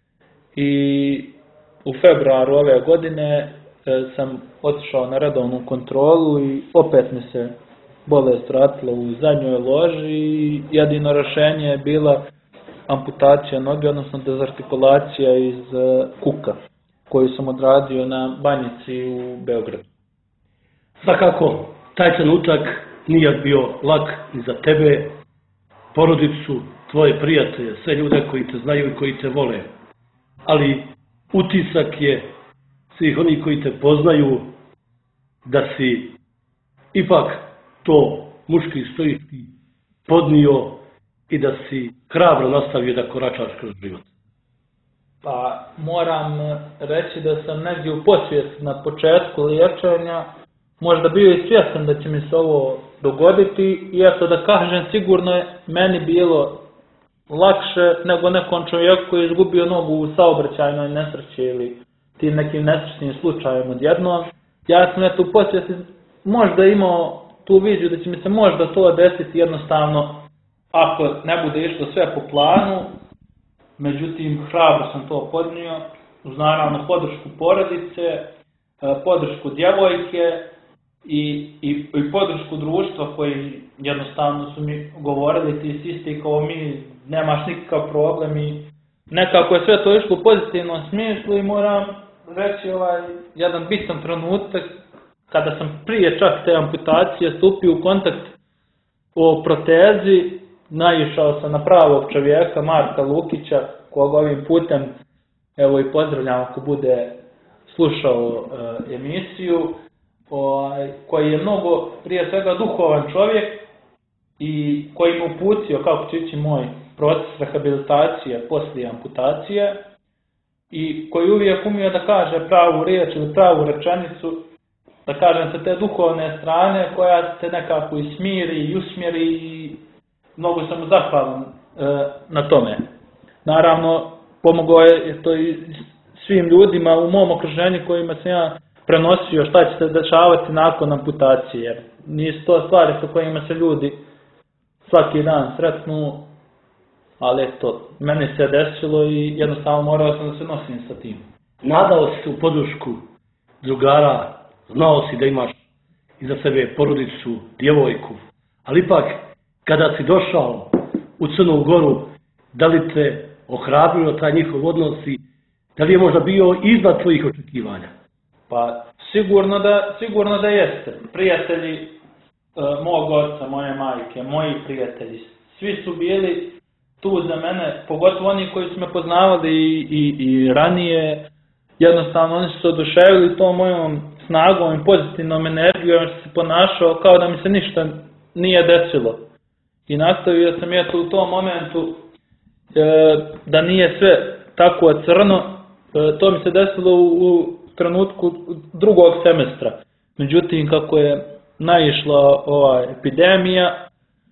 i u februaru ove godine sam otišao na redovnu kontrolu i opet mi se bolest vratila u zadnjoj loži i jedino rješenje je bila amputacija noge, odnosno dezartikulacija iz kuka koju sam odradio na Banjici u Beogradu. Svakako, taj trenutak nije bio lak ni za tebe, porodicu, tvoje prijatelje, sve ljude koji te znaju i koji te vole. Ali utisak je svih onih koji te poznaju da si ipak to muški i stoički podnio i da si hrabro nastavio da koračaš kroz život. Pa moram reći da sam negdje u podsvijesti na početku liječenja možda bio i svjestan da će mi se ovo dogoditi i eto da kažem sigurno je meni bilo lakše nego nekom čovjeku koji je izgubio nogu u saobraćajnoj nesreći ili tim nekim nesrećnim slučajem odjednom. Ja sam eto u podsvijesti možda imao tu viziju da će mi se možda to desiti jednostavno ako ne bude išlo sve po planu, međutim hrabro sam to podnio uz naravno podršku porodice, podršku djevojke i podršku društva koji jednostavno su mi govorili ti si isti kao mi, nemaš nikakav problem i nekako je sve to išlo u pozitivnom smislu i moram reći jedan bitan trenutak kada sam prije čak te amputacije stupio u kontakt o protezi, naišao sam na pravog čovjeka, Marka Lukića, koga ovim putem evo i pozdravljam ako bude slušao emisiju, koji je mnogo prije svega duhovan čovjek i koji mi uputio kako će ići moj proces rehabilitacije poslije amputacije i koji uvijek umio da kaže pravu riječ ili pravu rečenicu, da kažem sa te duhovne strane koja se nekako i smiri i usmjeri i mnogo sam mu zahvalan na tome. Naravno, pomogao je to i svim ljudima u mom okruženju kojima sam ja prenosio šta će se dešavati nakon amputacije, jer nisu to stvari sa kojima se ljudi svaki dan sretnu, ali eto, meni se desilo i jednostavno morao sam da se nosim sa tim. Nadao si se u podršku drugara, znao si da imaš iza sebe porodicu, djevojku, ali ipak kada si došao u Crnu Goru, da li te ohrabrio taj njihov odnos i da li je možda bio iznad tvojih očekivanja? Pa sigurno da jeste. Prijatelji mog oca, moje majke, moji prijatelji, svi su bili tu za mene, pogotovo oni koji su me poznavali i ranije, jednostavno oni su se oduševili tom mojom snagom i pozitivnom energijom, što se ponašao kao da mi se ništa nije desilo. I nastavio sam u tom momentu da nije sve tako crno, to mi se desilo u trenutku drugog semestra. Međutim, kako je naišla epidemija,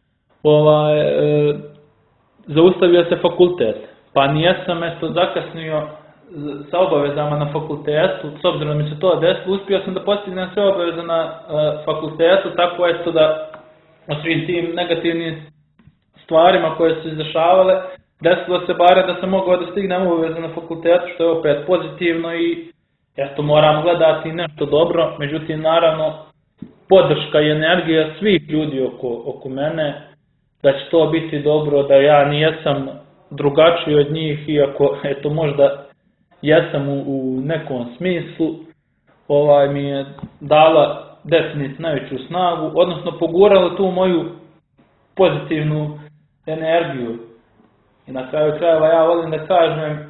zaustavio se fakultet. Pa nijesam zakasnio sa obavezama na fakultetu, s obzirom da mi se to desilo, uspio sam da postignem sve obaveze na fakultetu, tako da o svim tim negativnim stvarima koje su izdešavale, desilo se bare da sam mogao da stignem obaveze na fakultetu, što je opet pozitivno i moram gledati nešto dobro. Međutim, naravno, podrška i energija svih ljudi oko mene, da će to biti dobro, da ja nijesam drugačiji od njih, iako možda jesam u nekom smislu, mi je dala definitivno najveću snagu, odnosno pogurala tu moju pozitivnu energiju. I na kraju krajeva ja volim da kažem,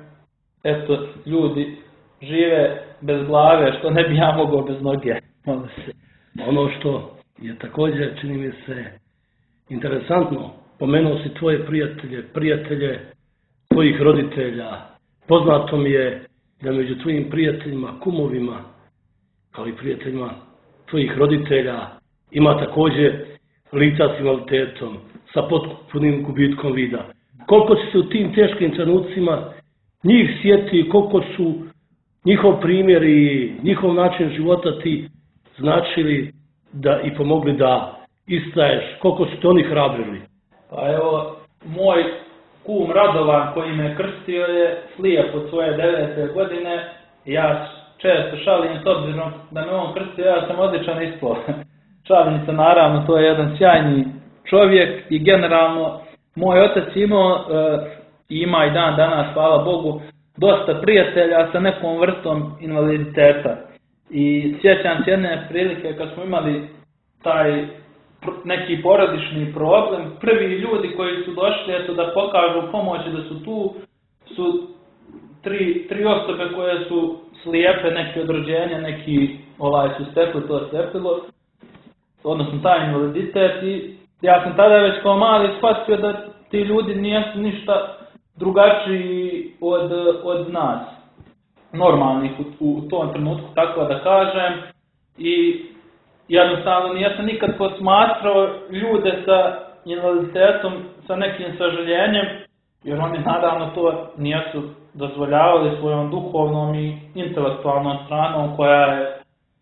ljudi žive bez glave, što ne bi ja mogao bez noge. Ono što je također, čini mi se, interesantno, pomenuo si tvoje prijatelje tvojih roditelja. Poznato mi je da među tvojim prijateljima, kumovima, kao i prijateljima tvojih roditelja, ima također lica s invaliditetom, sa potpunim gubitkom vida. Koliko si se u tim teškim trenucima njih sjeti, koliko su njihov primjer i njihov način života ti značili da i pomogli da istraješ, koliko su te oni hrabrili? Pa evo, moj kum Radovan koji me krstio je slijep od svoje 9. godine. Ja često šalim s obzirom da me on krstio, ja sam odličan ispao. Šalim se, naravno, to je jedan sjajni čovjek i generalno moj otac imao i ima i dan danas, hvala Bogu, dosta prijatelja sa nekom vrstom invaliditeta. I sjećam se jedne prilike kad smo imali taj neki porodični problem, prvi ljudi koji su došli da pokažu pomoć, da su tu, su tri osobe koje su slijepe, neki od rođenja, neki su stekli to slijepilo, odnosno taj invaliditet. I ja sam tada već kao mali shvatio da ti ljudi nisu ništa drugačiji od nas, normalnih u tom trenutku, tako da kažem. I jednostavno nisam nikad posmatrao ljude sa invaliditetom sa nekim sažaljenjem, jer oni naravno to nisu dozvoljavali svojom duhovnom i intelektualnom stranom koja je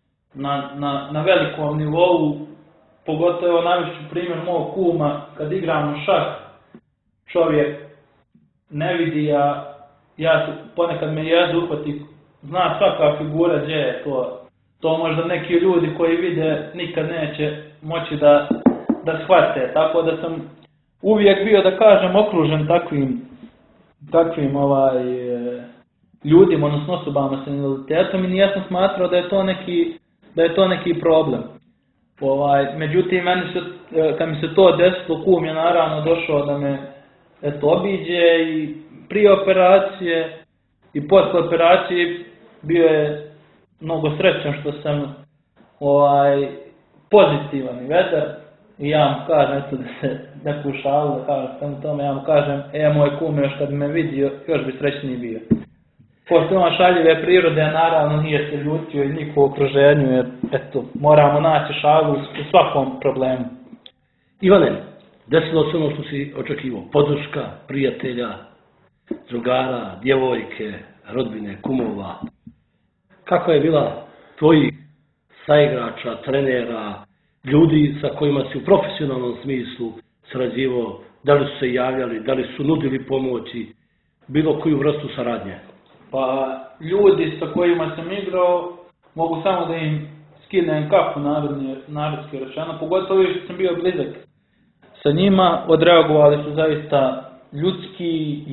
na velikom nivou. Pogotovo najviši primjer mog kuma, kad igramo šah, čovjek ne vidi, ja ponekad me jezu uhvati, zna svaka figura gdje je to. To možda neki ljudi koji vide nikad neće moći da shvate. Tako da sam uvijek bio, da kažem, okružen takvim ljudima, odnosno osobama sa invaliditetom, i nisam smatrao da je to neki problem. Međutim, kad mi se to desilo, kum je naravno došao da me obiđe i prije operacije i posle operacije. Bio je mnogo srećan što sam pozitivan i vedar, i ja mu kažem, da se neku šalu da kažem samo tome, ja mu kažem, moj kum još kad me vidio, još bi srećniji bio. Pošto on šaljive prirode, naravno nije se ljutio i niko u okruženju, jer moramo naći šalu u svakom problemu. Ivane, desilo se ono što si očekivao, podrška prijatelja, drugara, djevojke, rodbine, kumova. Kako je bila tvojih saigrača, trenera, ljudi sa kojima si u profesionalnom smislu sarađivao, da li su se javljali, da li su nudili pomoći, bilo koju vrstu saradnje? Pa ljudi sa kojima sam igrao, mogu samo da im skinem kapu, narodski rečeno, pogotovo što sam bio blizak sa njima, odreagovali su zaista ljudski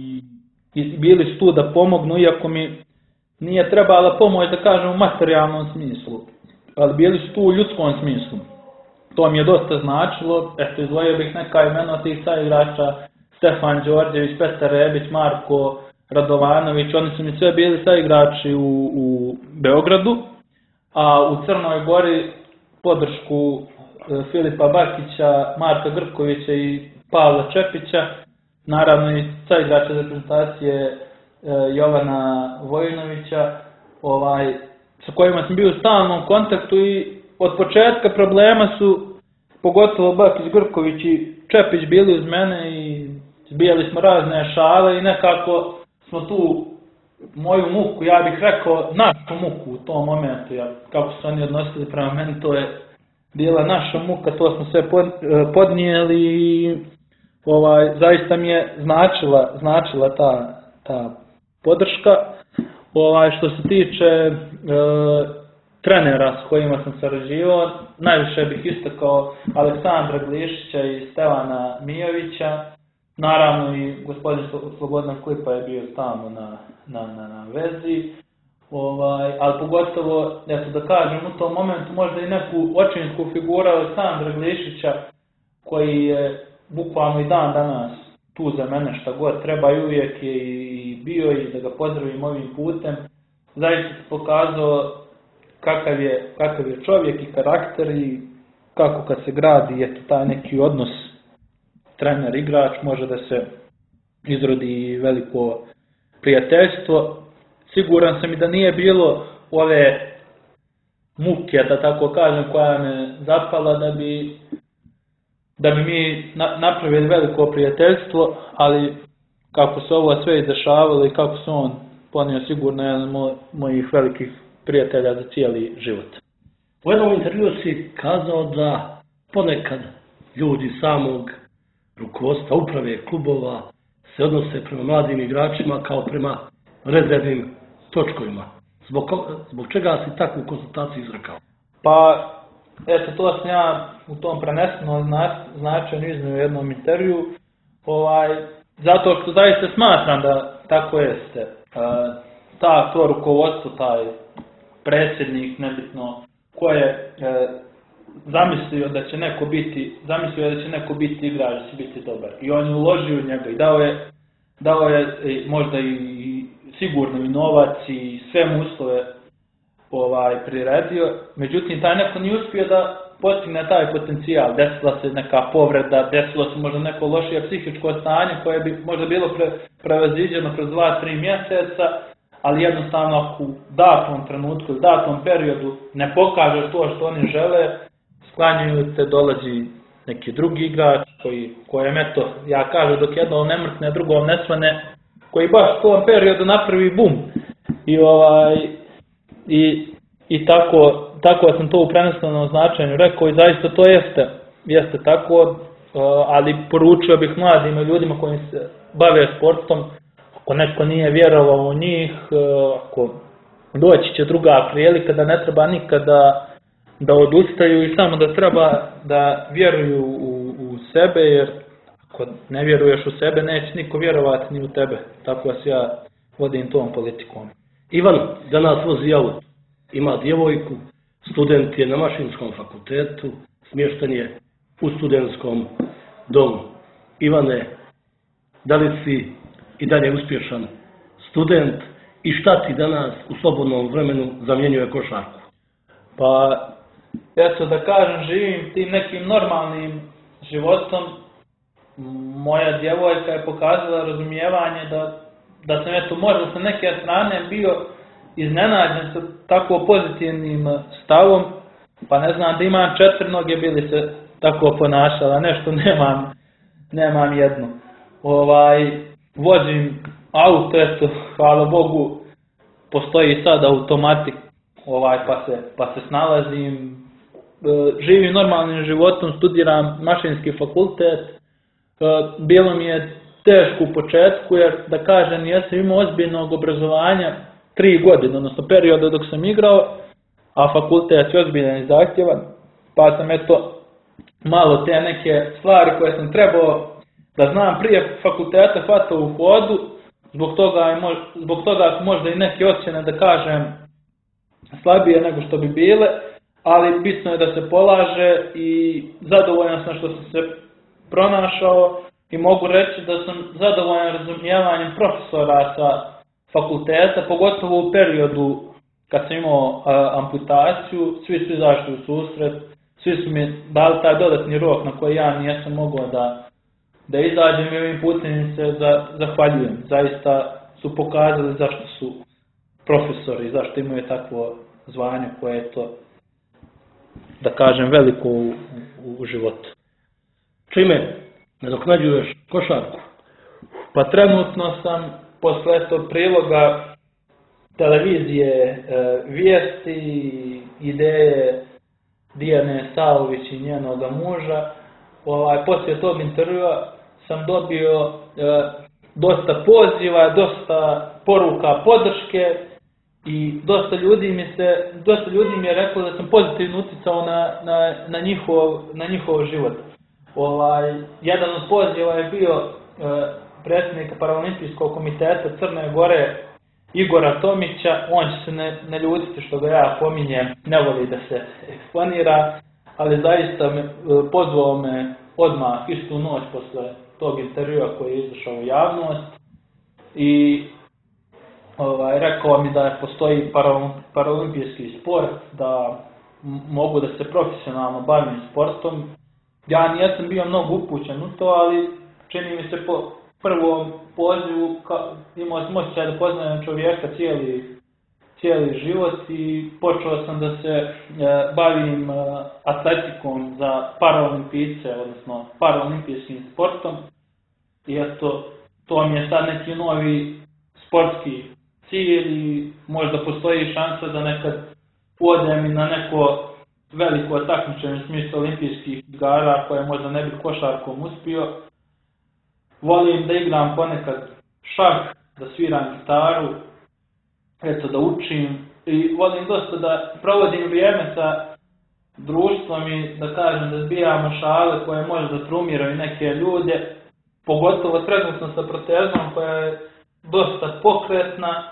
i bili su tu da pomognu, iako mi nije trebala pomoć, da kažem, u materijalnom smislu, ali bili su tu u ljudskom smislu. to mi je dosta značilo. Eto, izdvojio bih neka imena tih saigrača: Stefan Đorđević, Petar Rebić, Marko Radovanović. Oni su mi sve bili saigrači u Beogradu, a u Crnoj Gori podršku Filipa Bakića, Marka Grkovića i Pavla Čepića, naravno i saigrača reprezentacije Jovana Vojinovića, sa kojima sam bio u stalnom kontaktu, i od početka problema su pogotovo Bakić, Grković i Čepić bili uz mene i zbijali smo razne šale i nekako smo tu moju muku, ja bih rekao našu muku u tom momentu, kako su oni odnosili prema meni, to je bila naša muka, to smo sve podnijeli i zaista mi je značila ta podrška. Što se tiče trenera s kojima sam sarađivao, najviše bih istakao Aleksandra Glišića i Stevana Mijovića. Naravno i gospodin Slobodan Klipa je bio tamo na vezi. Ali pogotovo, da kažem, u tom momentu možda i neku očinsku figuru Aleksandra Glišića, koji je bukvalno i dan danas tu za mene šta god treba i uvijek je i bio, i da ga pozdravim ovim putem. Zaista se pokazao kakav je čovjek i karakter i kako kad se gradi taj neki odnos trener-igrač može da se izrodi veliko prijateljstvo. Siguran sam i da nije bilo ove muke, da tako kažem, koja me zapala, da bi mi napravili veliko prijateljstvo, ali kako se ovo sve izdešavalo i kako se on ponio, sigurno jedan od mojih velikih prijatelja za cijeli život. U jednom intervju si kazao da ponekad ljudi samog rukovodstva, uprave klubova se odnose prema mladim igračima kao prema rezervnim točkovima. Zbog čega si takvu konstataciju izrekao? Pa, eto, to sam ja u tom prenesenom značenju iznio u jednom intervju, zato što zaista smatram da tako jeste. To rukovodstvo, taj predsjednik, nebitno ko je zamislio da će neko biti igrač, da će biti dobar. I on je uložio u njega i dao je možda i sigurno i novac i sve mu uslove priredio. Međutim, taj neko nije uspio da postigne taj potencijal. Desila se neka povreda, desilo se možda neko lošije psihičko stanje koje bi možda bilo prevaziđeno kroz 2-3 mjeseca, ali jednostavno ako u datom trenutku, u datom periodu ne pokažeš to što oni žele, sklanjaju te, dolazi neki drugi igrač kojem, eto, ja kažem, dok jednom ne mrkne, drugom ne svane, koji baš u tom periodu napravi bum. I tako sam to u prenesenom značenju rekao i zaista to jeste tako, ali poručio bih mladim ljudima koji se bave sportom, ako netko nije vjerovao u njih, ako doći će druga prilika, da ne treba nikada da odustaju i samo da treba da vjeruju u sebe, jer ako ne vjeruješ u sebe, neće niko vjerovati ni u tebe. Tako vas ja vodim tom politikom. Ivan danas vozi auto, ima djevojku, student je na Mašinskom fakultetu, smješten je u studentskom domu. Ivane, da li si i dalje uspješan student i šta ti danas u slobodnom vremenu zamjenjuje košarku? Pa, eto da kažem, živim tim nekim normalnim životom. Moja djevojka je pokazala razumijevanje da sam eto možda sa neke strane bio iznenađen sa tako pozitivnim stavom, pa ne znam da imam 4 noge bili se tako ponašala, nešto nemam jedno. Vozim auto, eto, hvala Bogu, postoji sad automatik, pa se snalazim, živim normalnim životom, studiram mašinski fakultet. Bilo mi je teško u početku, jer da kažem, jesam imao ozbiljnog obrazovanja 3 godine, odnosno perioda dok sam igrao, a fakultet je ozbiljan i zahtjevan, pa sam eto malo te neke stvari koje sam trebao da znam prije fakulteta hvatao u hodu, zbog toga su možda i neke ocjene, da kažem, slabije nego što bi bile, ali bitno je da se polaže i zadovoljan sam što sam se pronašao i mogu reći da sam zadovoljan razumijevanjem profesora sa fakulteta, pogotovo u periodu kad sam imao amputaciju, svi su izašli u susret, svi su mi dali taj dodatni rok na koji ja nisam mogao da izađem i ovim putem im se zahvaljujem. Zaista su pokazali zašto su profesori, zašto imaju takvo zvanje koje je to, da kažem, veliko u životu. Čime nadoknađuješ košarku? Pa trenutno sam posle tog priloga televizije, vijesti, ideje Dijane Salović i njenoga muža, poslije tog intervjua sam dobio dosta poziva, dosta poruka podrške i dosta ljudi mi je reklo da sam pozitivno utjecao na njihov život. Jedan od poziva je bio predsjednika Paraolimpijskog komiteta Crne Gore Igora Tomića. On će se ne ljutiti što ga ja pominjem, ne voli da se eksponira, ali zaista pozvao me odmah istu noć posle tog intervjua koji je izašao u javnost i rekao mi da postoji paraolimpijski sport, da mogu da se profesionalno bavim sportom. Ja nijesam bio mnogo upućen u to, ali čini mi se po prvom pozivu imao sam osjećaj da poznajem čovjeka cijeli život i počeo sam da se bavim atletikom za paraolimpijce, odnosno paraolimpijskim sportom. I eto, to mi je sad neki novi sportski cilj i možda postoji šansa da nekad odem i na neko veliko takmičenje u smislu olimpijskih igara koje možda ne bi košarkom uspio. Volim da igram ponekad šah, da sviram gitaru, eto da učim i volim dosta da provodim vrijeme sa društvom i da kažem da zbijamo šale koje možda traumiraju neke ljude, pogotovo trenutno sa protezom koja je dosta pokretna,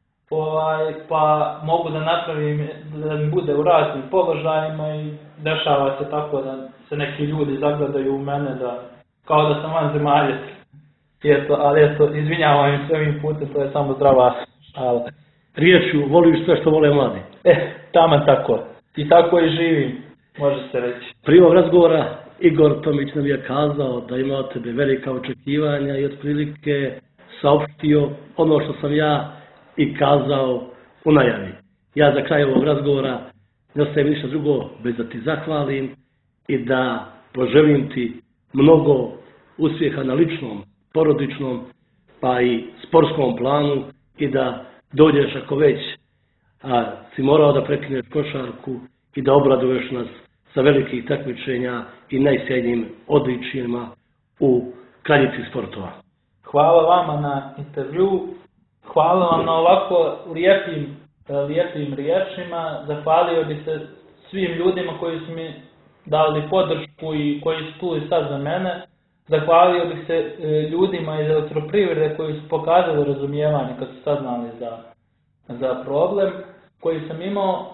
pa mogu da napravim da mi bude u raznim položajima i dešava se tako da se neki ljudi zagledaju u mene kao da sam vanzemaljac. Ali eto, izvinjavam im se ovim putem, to je samo zdrava šala. Riječju, voliš sve što vole mladi? Taman tako. I tako i živim, može se reći. Prije ovog razgovora Igor Tomić nam je kazao da ima od tebe velika očekivanja i otprilike saopštio ono što sam ja i kazao u najavi. Ja za kraj ovog razgovora ne ostajem ništa drugo bez da ti zahvalim i da poželim ti mnogo uspjeha na ličnom, porodičnom, pa i sportskom planu i da dođeš ako već si morao da prekineš košarku i da obraduješ nas sa velikih takmičenja i najsjajnijim odličjima u kraljici sportova. Hvala vama na intervju, hvala vam na ovako lijepim riječima, zahvalio bi se svim ljudima koji su mi dali podršku i koji su tu i sad za mene. Zahvalio bih se ljudima iz elektroprivrede koji su pokazali razumijevanje kad su saznali za problem koji sam imao.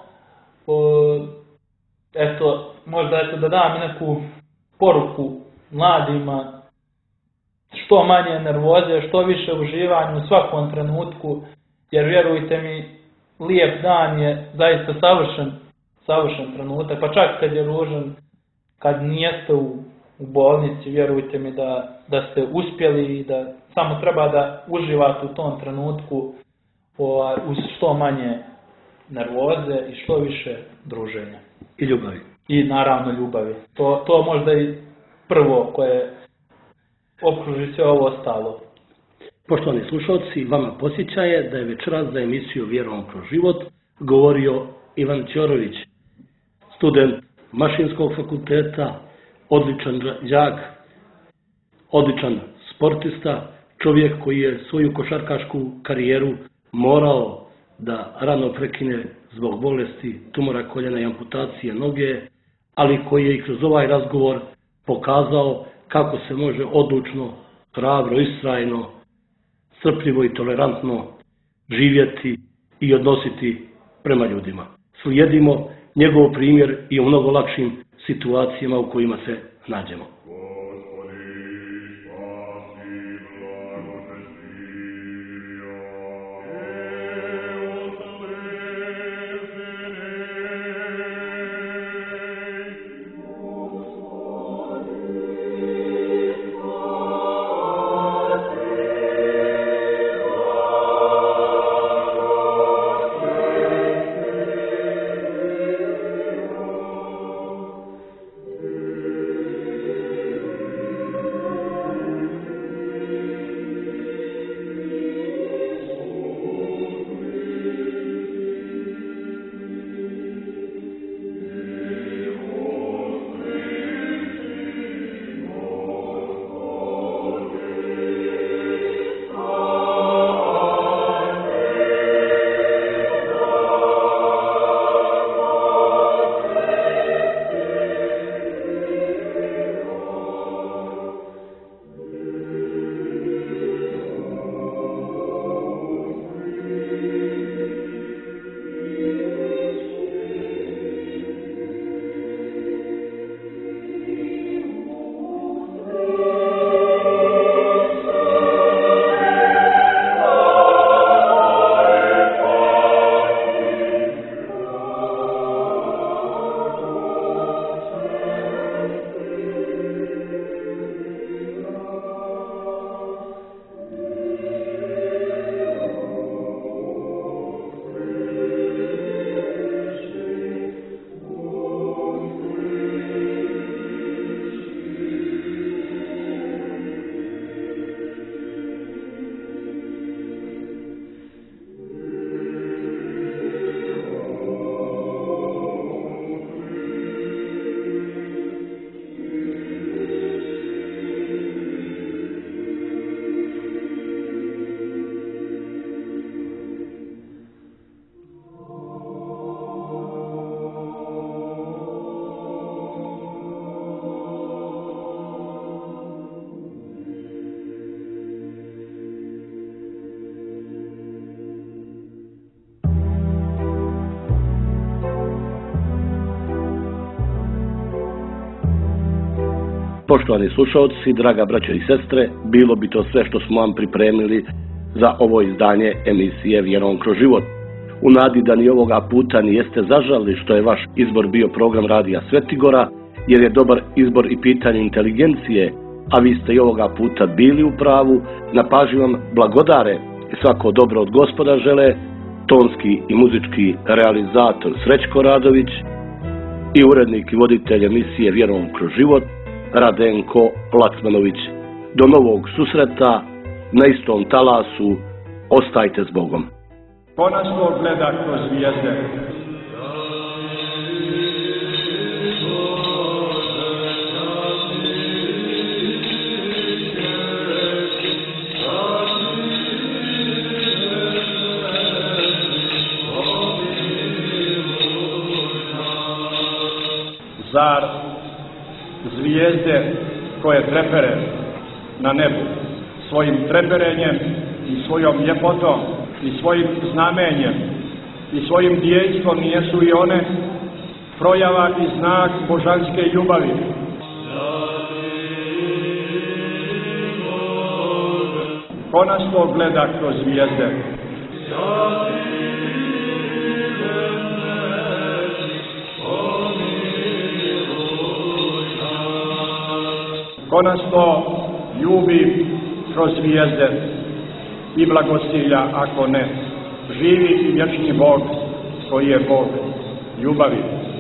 Možda da dam neku poruku mladima, što manje nervoze, što više uživanja u svakom trenutku, jer vjerujte mi, lijep dan je zaista savršen trenutak, pa čak kad je ružan, kad nijeste u bolnici, vjerujte mi da ste uspjeli i da samo treba da uživate u tom trenutku uz što manje nervoze i što više druženja. I ljubavi. I naravno ljubavi. To možda i prvo koje okruži sve ovo ostalo. Poštovani slušalci, vama posjećaje da je večeras za emisiju Vjerom kroz život govorio Ivan Ćorović, student Mašinskog fakulteta, odličan đak, odličan sportista, čovjek koji je svoju košarkašku karijeru morao da rano prekine zbog bolesti, tumora koljena i amputacije noge, ali koji je i kroz ovaj razgovor pokazao kako se može odlučno, hrabro, istrajno, strpljivo i tolerantno živjeti i odnositi prema ljudima. Slijedimo njegov primjer i u mnogo lakšim situacijama u kojima se nađemo. Poštovani slušalci, draga braćo i sestre, bilo bi to sve što smo vam pripremili za ovo izdanje emisije Vjerom kroz život. U nadi da ni ovoga puta nijeste zažali što je vaš izbor bio program Radija Svetigora, jer je dobar izbor i pitanje inteligencije, a vi ste i ovoga puta bili u pravu, na pažnju vam blagodare i svako dobro od Gospoda žele, tonski i muzički realizator Srećko Radović i urednik i voditelj emisije Vjerom kroz život Radenko Lacmanović. Do novog susreta na istom talasu, ostajte s Bogom. Ko nas to gleda kroz zvijezde? Zar zvijezde koje trepere na nebu svojim treperenjem i svojom ljepotom i svojim znamenjem i svojim djejstvom nijesu i one projava i znak božanske ljubavi? Ko nas to gleda kroz zvijezde? Ko nas to ljubi kroz zvijezde i blagosilja, ako ne, živi i vječni Bog koji je Bog ljubavi.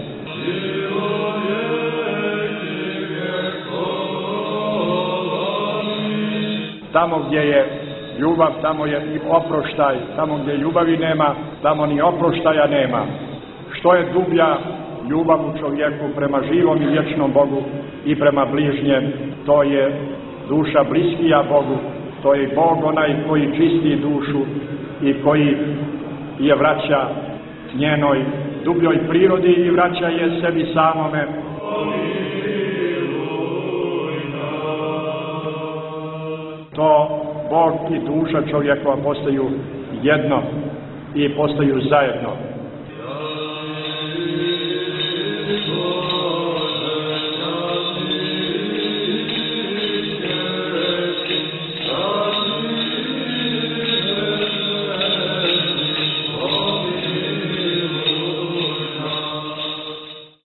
Tamo gdje je ljubav, tamo je i oproštaj. Tamo gdje ljubavi nema, tamo ni oproštaja nema. Što je dublja ljubav u čovjeku prema živom i vječnom Bogu i prema bližnjem, to je duša bliskija Bogu, to je Bog onaj koji čisti dušu i koji je vraća njenoj dubljoj prirodi i vraća je sebi samome. To Bog i duša čovjekova postaju jedno i postaju zajedno.